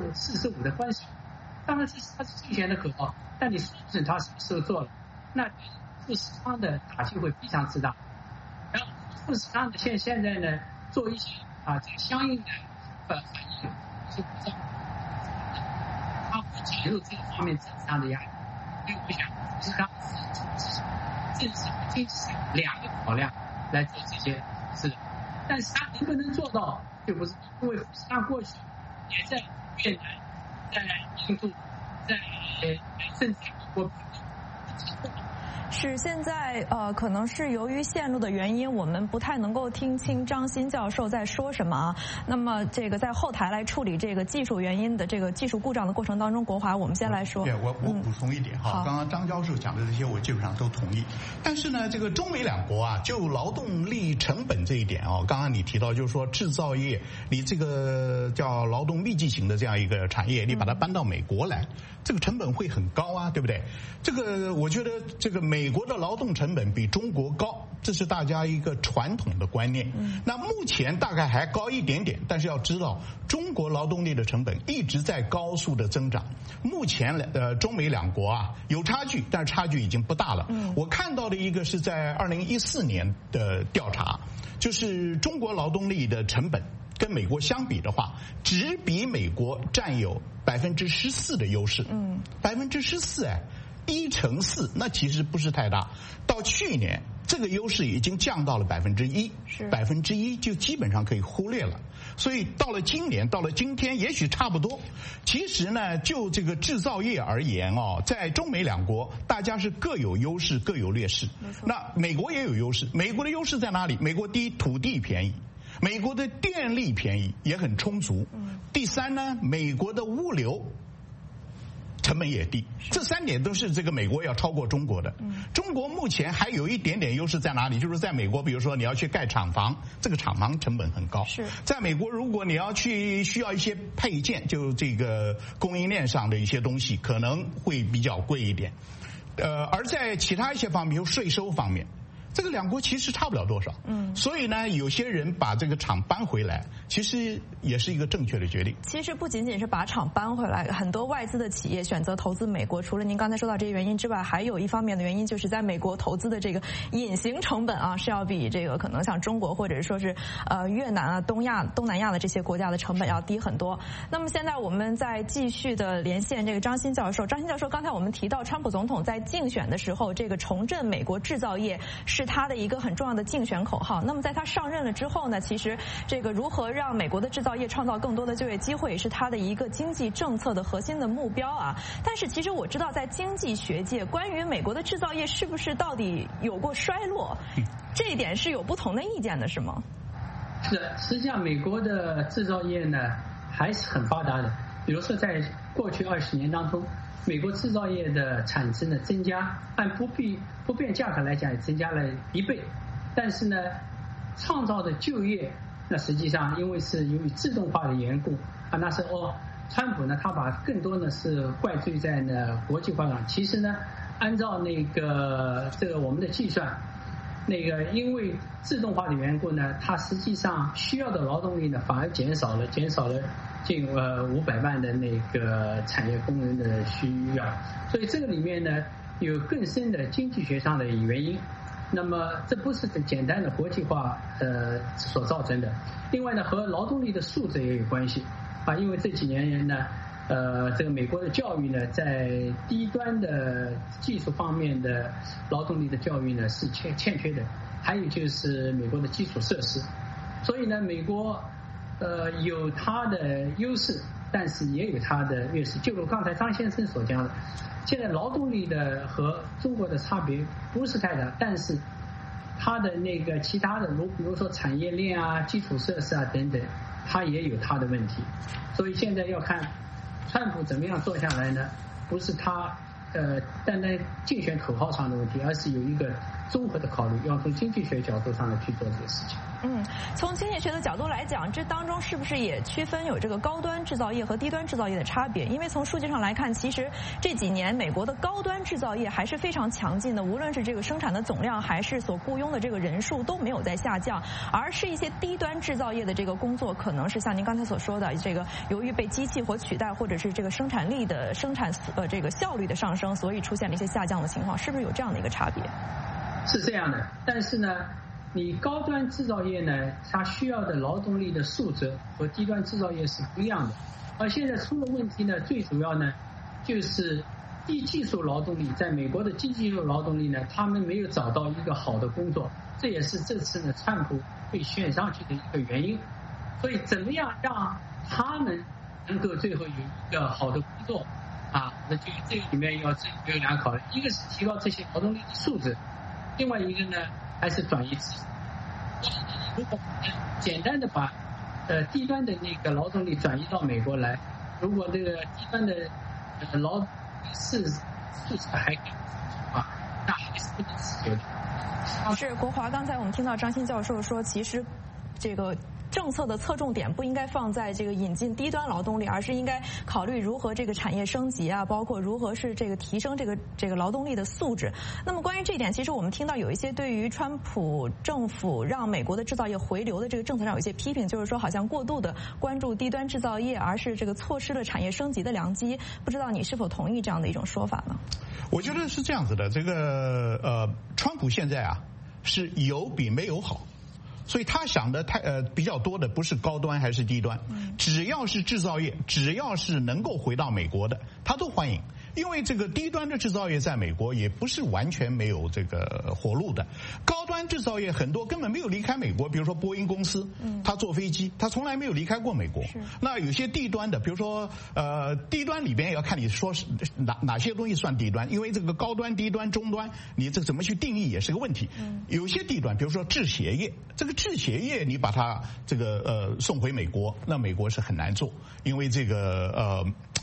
T: 45%的关税。当然这是他竞选的口号，但你说不准他什么时候做了，那富士康的打击会非常之大。然后富士康的现在呢做一些这个相应的反应是不知道他会减弱这个方面政治上的压力。所以我想富士康是政治和经济上两个考量来做这些事，但是他能不能做到就不是，因为富士康过去也在越南、在印度、在甚至美国。
B: 是现在可能是由于线路的原因，我们不太能够听清张欣教授在说什么啊。那么这个在后台来处理这个技术原因的这个技术故障的过程当中，国华我们先来说。
S: 对，我补充一点哈，刚刚张教授讲的这些我基本上都同意。但是呢，这个中美两国啊，就劳动力成本这一点啊，刚刚你提到就是说制造业，你这个叫劳动密集型的这样一个产业，你把它搬到美国来，这个成本会很高啊，对不对？这个我觉得这个美国的劳动成本比中国高，这是大家一个传统的观念。那目前大概还高一点点，但是要知道中国劳动力的成本一直在高速的增长。目前中美两国啊有差距，但是差距已经不大了。我看到的一个是在2014年的调查，就是中国劳动力的成本跟美国相比的话，只比美国占有14%的优势。14%哎，1乘4，那其实不是太大。到去年，这个优势已经降到了1%，1%就基本上可以忽略了。所以到了今年，到了今天，也许差不多。其实呢，就这个制造业而言哦，在中美两国，大家是各有优势，各有劣势。那美国也有优势，美国的优势在哪里？美国第一，土地便宜。美国的电力便宜，也很充足。第三呢，美国的物流成本也低，这3点都是这个美国要超过中国的。中国目前还有一点点优势在哪里？就是在美国，比如说你要去盖厂房，这个厂房成本很高。在美国，如果你要需要一些配件，就这个供应链上的一些东西，可能会比较贵一点。而在其他一些方面，比如税收方面， 这个两国其实差不了多少。所以呢，有些人把这个厂搬回来，其实也是一个正确的决定。
B: 其实不仅仅是把厂搬回来，很多外资的企业选择投资美国，除了您刚才说到这些原因之外，还有一方面的原因就是在美国投资的这个隐形成本啊，是要比这个可能像中国或者说是越南啊、东南亚的这些国家的成本要低很多。那么现在我们再继续的连线这个张欣教授。张欣教授，刚才我们提到川普总统在竞选的时候，这个重振美国制造业是他的一个很重要的竞选口号。那么在他上任了之后呢，其实这个如何让美国的制造业创造更多的就业机会，也是他的一个经济政策的核心的目标啊。但是其实我知道，在经济学界，关于美国的制造业是不是到底有过衰落，这一点是有不同的意见的，是吗？
T: 是的，实际上美国的制造业呢还是很发达的。比如说在过去20年当中，美国制造业的产值呢增加，按不变价格来讲也增加了1倍。但是呢，创造的就业，那实际上因为是由于自动化的缘故啊，那是川普呢他把更多呢是怪罪在呢国际化上。其实呢，按照这个我们的计算，因为自动化的缘故呢，它实际上需要的劳动力呢反而减少了近500万的那个产业工人的需要。所以这个里面呢有更深的经济学上的原因。那么这不是简单的国际化所造成的。另外呢，和劳动力的素质也有关系啊，因为这几年呢这个美国的教育呢，在低端的技术方面的劳动力的教育呢是欠缺的。还有就是美国的基础设施。所以呢，美国有它的优势，但是也有它的劣势。就如刚才张先生所讲的，现在劳动力的和中国的差别不是太大，但是它的那个其他的比如说产业链啊、基础设施啊等等，它也有它的问题。所以现在要看川普怎么样做下来呢？不是他单单竞选口号上的问题，而是有一个综合的考虑，要从经济学角度上来去做这个事情。
B: 从经济学的角度来讲，这当中是不是也区分有这个高端制造业和低端制造业的差别？因为从数据上来看，其实这几年美国的高端制造业还是非常强劲的，无论是这个生产的总量还是所雇佣的这个人数都没有在下降，而是一些低端制造业的这个工作，可能是像您刚才所说的，这个由于被机器所取代，或者是这个生产力的这个效率的上升，所以出现了一些下降的情况，是不是有这样的一个差别？
T: 是这样的，但是呢，你高端制造业呢，它需要的劳动力的素质和低端制造业是不一样的。而现在出了问题呢，最主要呢，就是低技术劳动力，在美国的低技术劳动力呢，他们没有找到一个好的工作，这也是这次呢川普被选上去的一个原因。所以怎么样让他们能够最后有一个好的工作啊？那就这个里面有两个考虑，一个是提高这些劳动力的素质，另外一个呢还是转移资金。如果简单的把低端的那个劳动力转移到美国来，如果这个低端的劳动力素质还可以啊，那还是不能持久的。
B: 是国华，刚才我们听到张欣教授说，其实这个政策的侧重点不应该放在这个引进低端劳动力，而是应该考虑如何这个产业升级啊，包括如何是这个提升这个劳动力的素质。那么关于这一点，其实我们听到有一些对于川普政府让美国的制造业回流的这个政策上有一些批评，就是说好像过度的关注低端制造业，而是这个错失了产业升级的良机。不知道你是否同意这样的一种说法呢？
S: 我觉得是这样子的，这个川普现在啊是有比没有好。所以他想的比较多的不是高端还是低端，只要是制造业，只要是能够回到美国的，他都欢迎。因为这个低端的制造业在美国也不是完全没有这个活路的，高端制造业很多根本没有离开美国，比如说波音公司，他坐飞机，他从来没有离开过美国。那有些低端的，比如说低端里边也要看你说是哪些东西算低端，因为这个高端、低端、中端，你这怎么去定义也是个问题。有些低端，比如说制鞋业，这个制鞋业你把它这个送回美国，那美国是很难做，因为这个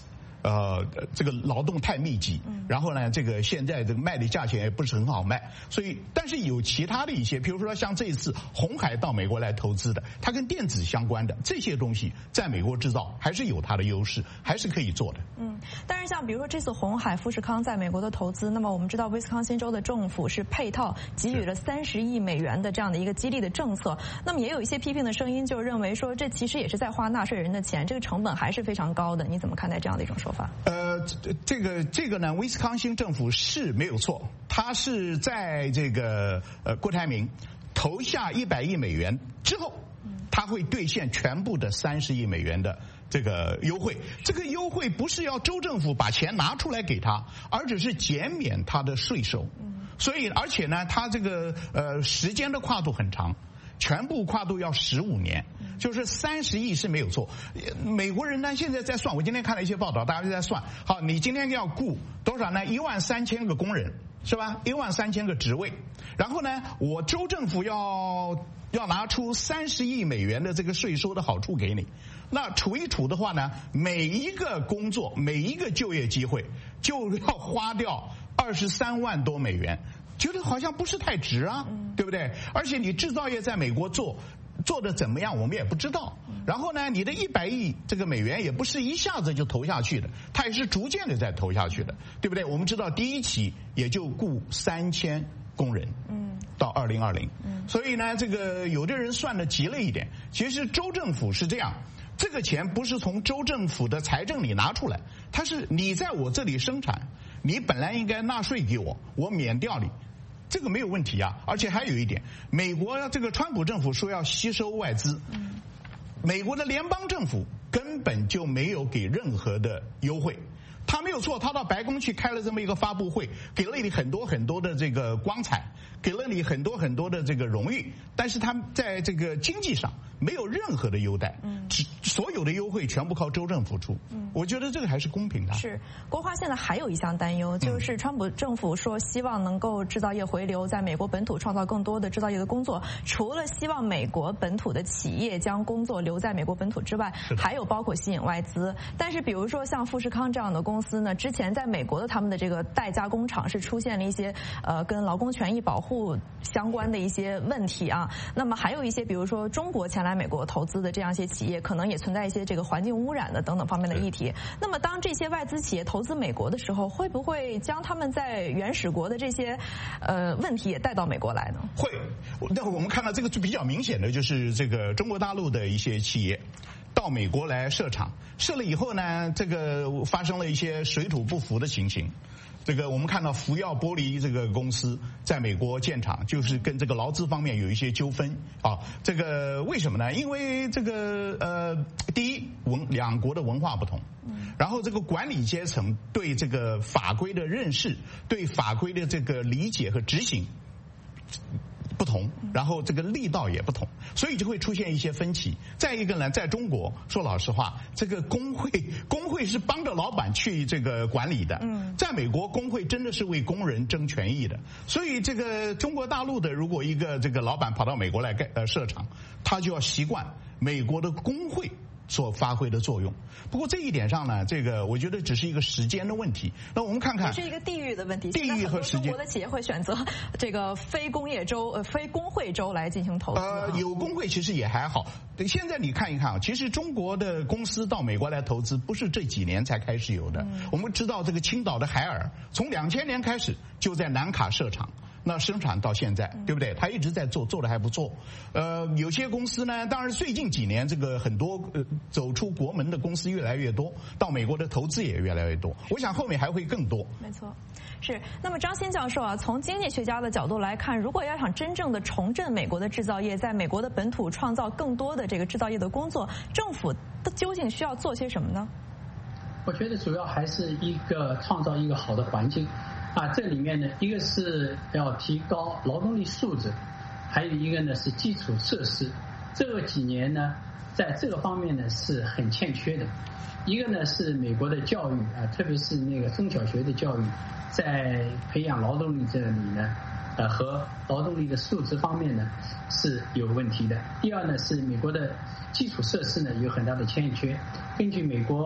S: 这个劳动太密集，然后呢，这个现在这个卖的价钱也不是很好卖，所以但是有其他的一些，比如说像这一次鸿海到美国来投资的，它跟电子相关的这些东西，在美国制造还是有它的优势，还是可以做的。
B: 但是像比如说这次鸿海、富士康在美国的投资，那么我们知道威斯康星州的政府是配套给予了30亿美元的这样的一个激励的政策，那么也有一些批评的声音，就认为说这其实也是在花纳税人的钱，这个成本还是非常高的。你怎么看待这样的一种说法？
S: 这个呢，威斯康星政府是没有错，他是在这个郭台铭投下100亿美元之后，他会兑现全部的30亿美元的这个优惠。这个优惠不是要州政府把钱拿出来给他，而只是减免他的税收。所以而且呢，他这个时间的跨度很长。全部跨度要15年，就是30亿是没有错。美国人呢现在在算，我今天看了一些报道，大家就在算。好，你今天要雇多少呢？13000个工人，是吧？13000个职位。然后呢，我州政府要拿出30亿美元的这个税收的好处给你。那除一除的话呢，每一个工作，每一个就业机会就要花掉23万多美元。觉得好像不是太值啊，对不对？而且你制造业在美国做的怎么样，我们也不知道。然后呢，你的100亿这个美元也不是一下子就投下去的，它也是逐渐的在投下去的，对不对？我们知道第一期也就雇3000工人，到2020，所以呢，这个有的人算的急了一点。其实州政府是这样。这个钱不是从州政府的财政里拿出来，它是你在我这里生产，你本来应该纳税给我，我免掉你，这个没有问题啊。而且还有一点，美国这个川普政府说要吸收外资，美国的联邦政府根本就没有给任何的优惠。他没有错，他到白宫去开了这么一个发布会，给了你很多很多的这个光彩，给了你很多很多的这个荣誉，但是他在这个经济上没有任何的优待，所有的优惠全部靠州政府出。我觉得这个还是公平的。
B: 是，国华现在还有一项担忧，就是川普政府说希望能够制造业回流，在美国本土创造更多的制造业的工作，除了希望美国本土的企业将工作留在美国本土之外，还有包括吸引外资。但是比如说像富士康这样的公司呢，之前在美国的他们的这个代加工厂是出现了一些跟劳工权益保护相关的一些问题啊。那么还有一些比如说中国前来美国投资的这样一些企业，可能也存在一些这个环境污染的等等方面的议题。那么当这些外资企业投资美国的时候，会不会将他们在原始国的这些问题也带到美国来呢？
S: 会。那我们看到这个比较明显的就是这个中国大陆的一些企业到美国来设厂，设了以后呢，这个发生了一些水土不服的情形。这个我们看到福耀玻璃这个公司在美国建厂，就是跟这个劳资方面有一些纠纷啊。这个为什么呢？因为这个第一两国的文化不同，然后这个管理阶层对这个法规的认识、对法规的这个理解和执行不同，然后这个力道也不同，所以就会出现一些分歧。再一个呢，在中国说老实话，这个工会是帮着老板去这个管理的，在美国工会真的是为工人争权益的。所以这个中国大陆的如果一个这个老板跑到美国来设厂，他就要习惯美国的工会所发挥的作用。不过这一点上呢，这个我觉得只是一个时间的问题。那我们看看，
B: 这是一个地域的问题。
S: 地域和时间，
B: 中国的企业会选择这个非工业州、非工会州来进行投资。
S: 有工会其实也还好。现在你看一看啊，其实中国的公司到美国来投资，不是这几年才开始有的。我们知道这个青岛的海尔，从2000年开始就在南卡设厂。那生产到现在，对不对？他一直在做得还不错。有些公司呢，当然最近几年这个很多走出国门的公司越来越多，到美国的投资也越来越多。我想后面还会更多。
B: 没错，是。那么张欣教授啊，从经济学家的角度来看，如果要想真正的重振美国的制造业，在美国的本土创造更多的这个制造业的工作，政府究竟需要做些什么呢？
T: 我觉得主要还是一个创造一个好的环境。这里面呢，一个是要提高劳动力素质，还有一个呢是基础设施。这几年呢，在这个方面呢是很欠缺的。一个呢是美国的教育特别是那个中小学的教育，在培养劳动力这里呢，和劳动力的素质方面呢是有问题的。第二呢是美国的基础设施呢有很大的欠缺。根据美国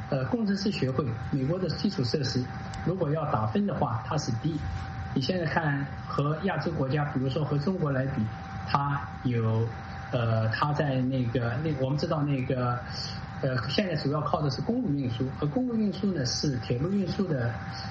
T: 工程师学会美国的基础设施，如果要打分的话，它是低。你现在看和亚洲国家，比如说和中国来比，它有它在我们知道现在主要靠的是公路运输，而公路运输呢是铁路运输的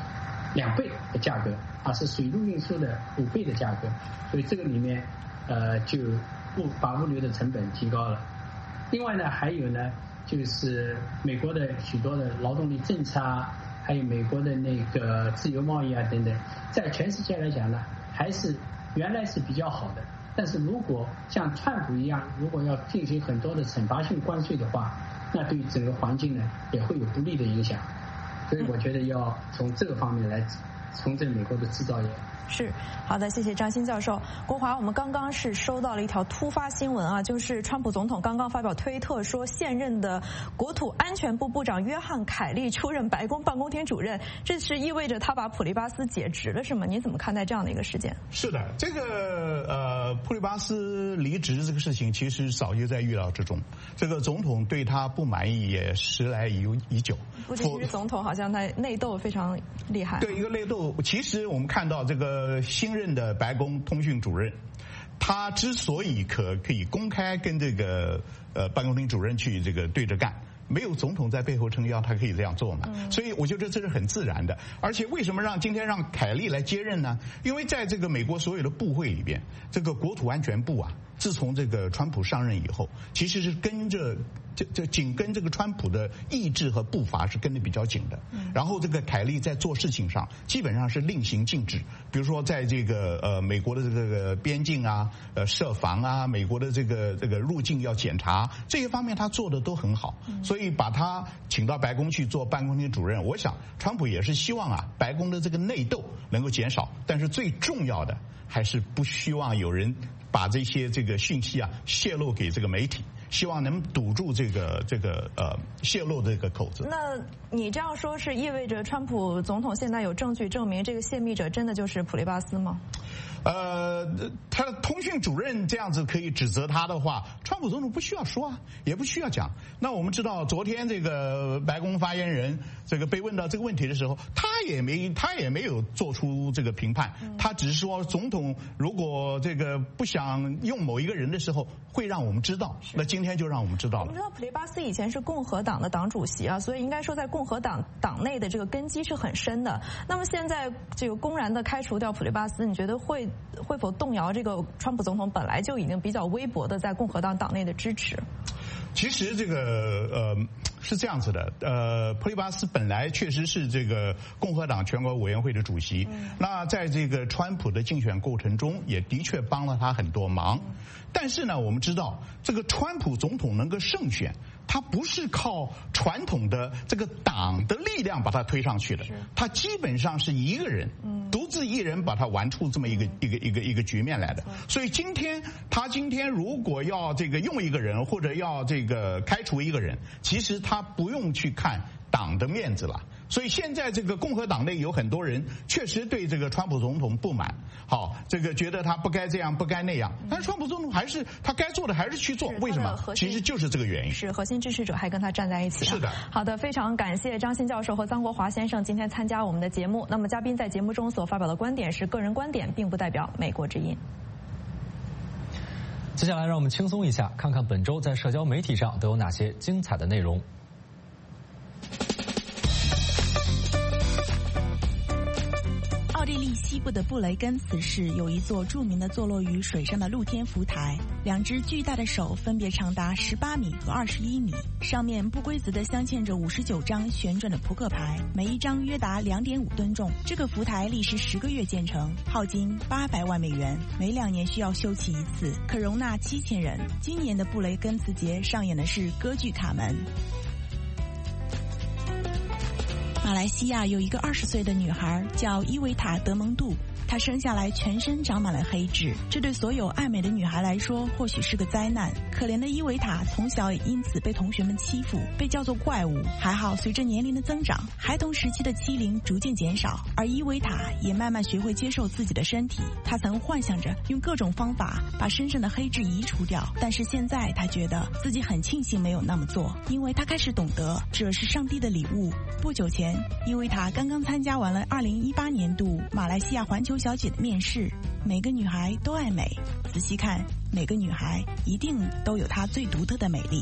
T: 2倍的价格，是水路运输的5倍的价格，所以这个里面就把物流的成本提高了。另外呢，还有呢，就是美国的许多的劳动力政策啊，还有美国的自由贸易啊等等，在全世界来讲呢，还是原来是比较好的。但是如果像川普一样，如果要进行很多的惩罚性关税的话，那对整个环境呢也会有不利的影响。所以我觉得要从这个方面来重振美国的制造业。
B: 是，好的，谢谢张欣教授。国华，我们刚刚是收到了一条突发新闻啊，就是川普总统刚刚发表推特说，现任的国土安全部部长约翰·凯利出任白宫办公厅主任，这是意味着他把普利巴斯解职了，是吗？您怎么看待这样的一个事件？
S: 是的，这个普利巴斯离职这个事情其实早就在预料之中，这个总统对他不满意也时来已久。
B: 不仅是总统，好像他内斗非常厉害。
S: 对，一个内斗，其实我们看到这个新任的白宫通讯主任，他之所以可以公开跟这个办公厅主任去这个对着干，没有总统在背后撑腰，他可以这样做嘛？所以我觉得这是很自然的。而且为什么今天让凯利来接任呢？因为在这个美国所有的部会里边，这个国土安全部啊，自从这个川普上任以后，其实是跟着紧跟这个川普的意志和步伐是跟得比较紧的。然后这个凯利在做事情上基本上是令行禁止，比如说在这个美国的这个边境啊、设防啊、美国的这个入境要检查这些方面他做的都很好，所以把他请到白宫去做办公厅主任，我想川普也是希望啊白宫的这个内斗能够减少，但是最重要的还是不希望有人把这些讯息啊泄露给这个媒体，希望能堵住这个泄露的这个口子。
B: 那你这样说是意味着川普总统现在有证据证明这个泄密者真的就是普利巴斯吗？
S: 他的通讯主任这样子可以指责他的话，川普总统不需要说啊，也不需要讲。那我们知道，昨天这个白宫发言人这个被问到这个问题的时候，他也没有做出这个评判，他只是说总统如果这个不想用某一个人的时候，会让我们知道。那今天就让我们知道了。
B: 我们知道普利巴斯以前是共和党的党主席啊，所以应该说在共和党内的这个根基是很深的。那么现在这个公然的开除掉普利巴斯，你觉得会否动摇这个川普总统本来就已经比较微薄的在共和党内的支持？
S: 其实这个是这样子的，普利巴斯本来确实是这个共和党全国委员会的主席，那在这个川普的竞选过程中也的确帮了他很多忙，但是呢，我们知道这个川普总统能够胜选，他不是靠传统的这个党的力量把他推上去的，他基本上是一个人，独自一人把他玩出这么一个局面来的。所以他今天如果要这个用一个人，或者要这个开除一个人，其实他不用去看党的面子了。所以现在这个共和党内有很多人确实对这个川普总统不满，好，这个觉得他不该这样不该那样，但是川普总统还是他该做的还是去做，为什么？其实就是这个原因，
B: 是核心支持者还跟他站在一起。
S: 是的。
B: 好的，非常感谢张欣教授和臧国华先生今天参加我们的节目。那么嘉宾在节目中所发表的观点是个人观点，并不代表美国之音。
C: 接下来让我们轻松一下，看看本周在社交媒体上都有哪些精彩的内容。
M: 奥地利西部的布雷根茨市有一座著名的坐落于水上的露天浮台，两只巨大的手分别长达18米和21米，上面不规则地镶嵌着59张旋转的扑克牌，每一张约达2.5吨重。这个浮台历时10个月建成，耗金800万美元，每2年需要修葺一次，可容纳7000人。今年的布雷根茨节上演的是歌剧卡门。马来西亚有一个20岁的女孩叫伊维塔·德蒙杜，
U: 她生下来全身长满了黑痣，这对所有爱美的女孩来说或许是个灾难。可怜的伊维塔从小也因此被同学们欺负，被叫做怪物。还好，随着年龄的增长，孩童时期的欺凌逐渐减少，而伊维塔也慢慢学会接受自己的身体。她曾幻想着用各种方法把身上的黑痣移除掉，但是现在她觉得自己很庆幸没有那么做，因为她开始懂得这是上帝的礼物。不久前，伊维塔刚刚参加完了2018年度马来西亚环球小姐的面试。每个女孩都爱美，仔细看，每个女孩一定都有她最独特的美丽。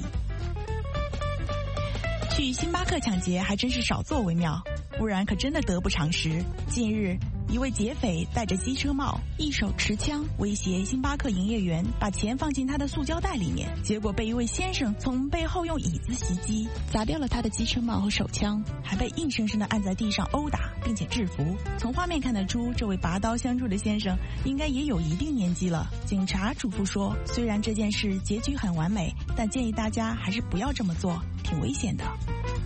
U: 去星巴克抢劫还真是少做为妙，不然可真的得不偿失。近日，一位劫匪戴着机车帽，一手持枪威胁星巴克营业员把钱放进他的塑胶袋里面，结果被一位先生从背后用椅子袭击，砸掉了他的机车帽和手枪，还被硬生生的按在地上殴打，并且制服。从画面看得出，这位拔刀相助的先生应该也有一定年纪了。警察嘱咐说，虽然这件事结局很完美，但建议大家还是不要这么做，挺危险的。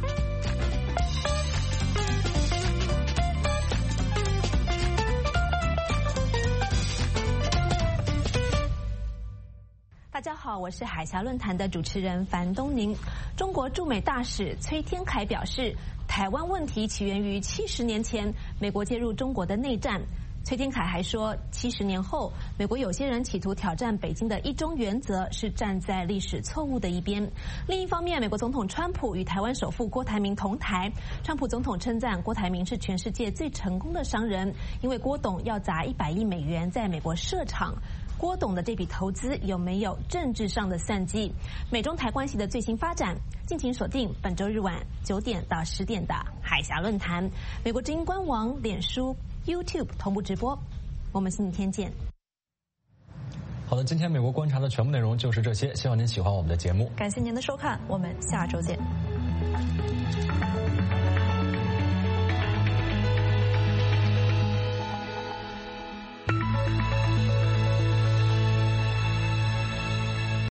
O: 大家好，我是海峡论坛的主持人樊东宁。中国驻美大使崔天凯表示，台湾问题起源于70年前美国介入中国的内战。崔天凯还说，70年后，美国有些人企图挑战北京的一中原则，是站在历史错误的一边。另一方面，美国总统川普与台湾首富郭台铭同台，川普总统称赞郭台铭是全世界最成功的商人，因为郭董要砸100亿美元在美国设厂。郭董的这笔投资有没有政治上的算计？美中台关系的最新发展，敬请锁定本周日晚9点到10点的海峡论坛，美国之音官网、脸书、YouTube 同步直播。我们星期天见。
C: 好的，今天美国观察的全部内容就是这些，希望您喜欢我们的节目。
B: 感谢您的收看，我们下周见。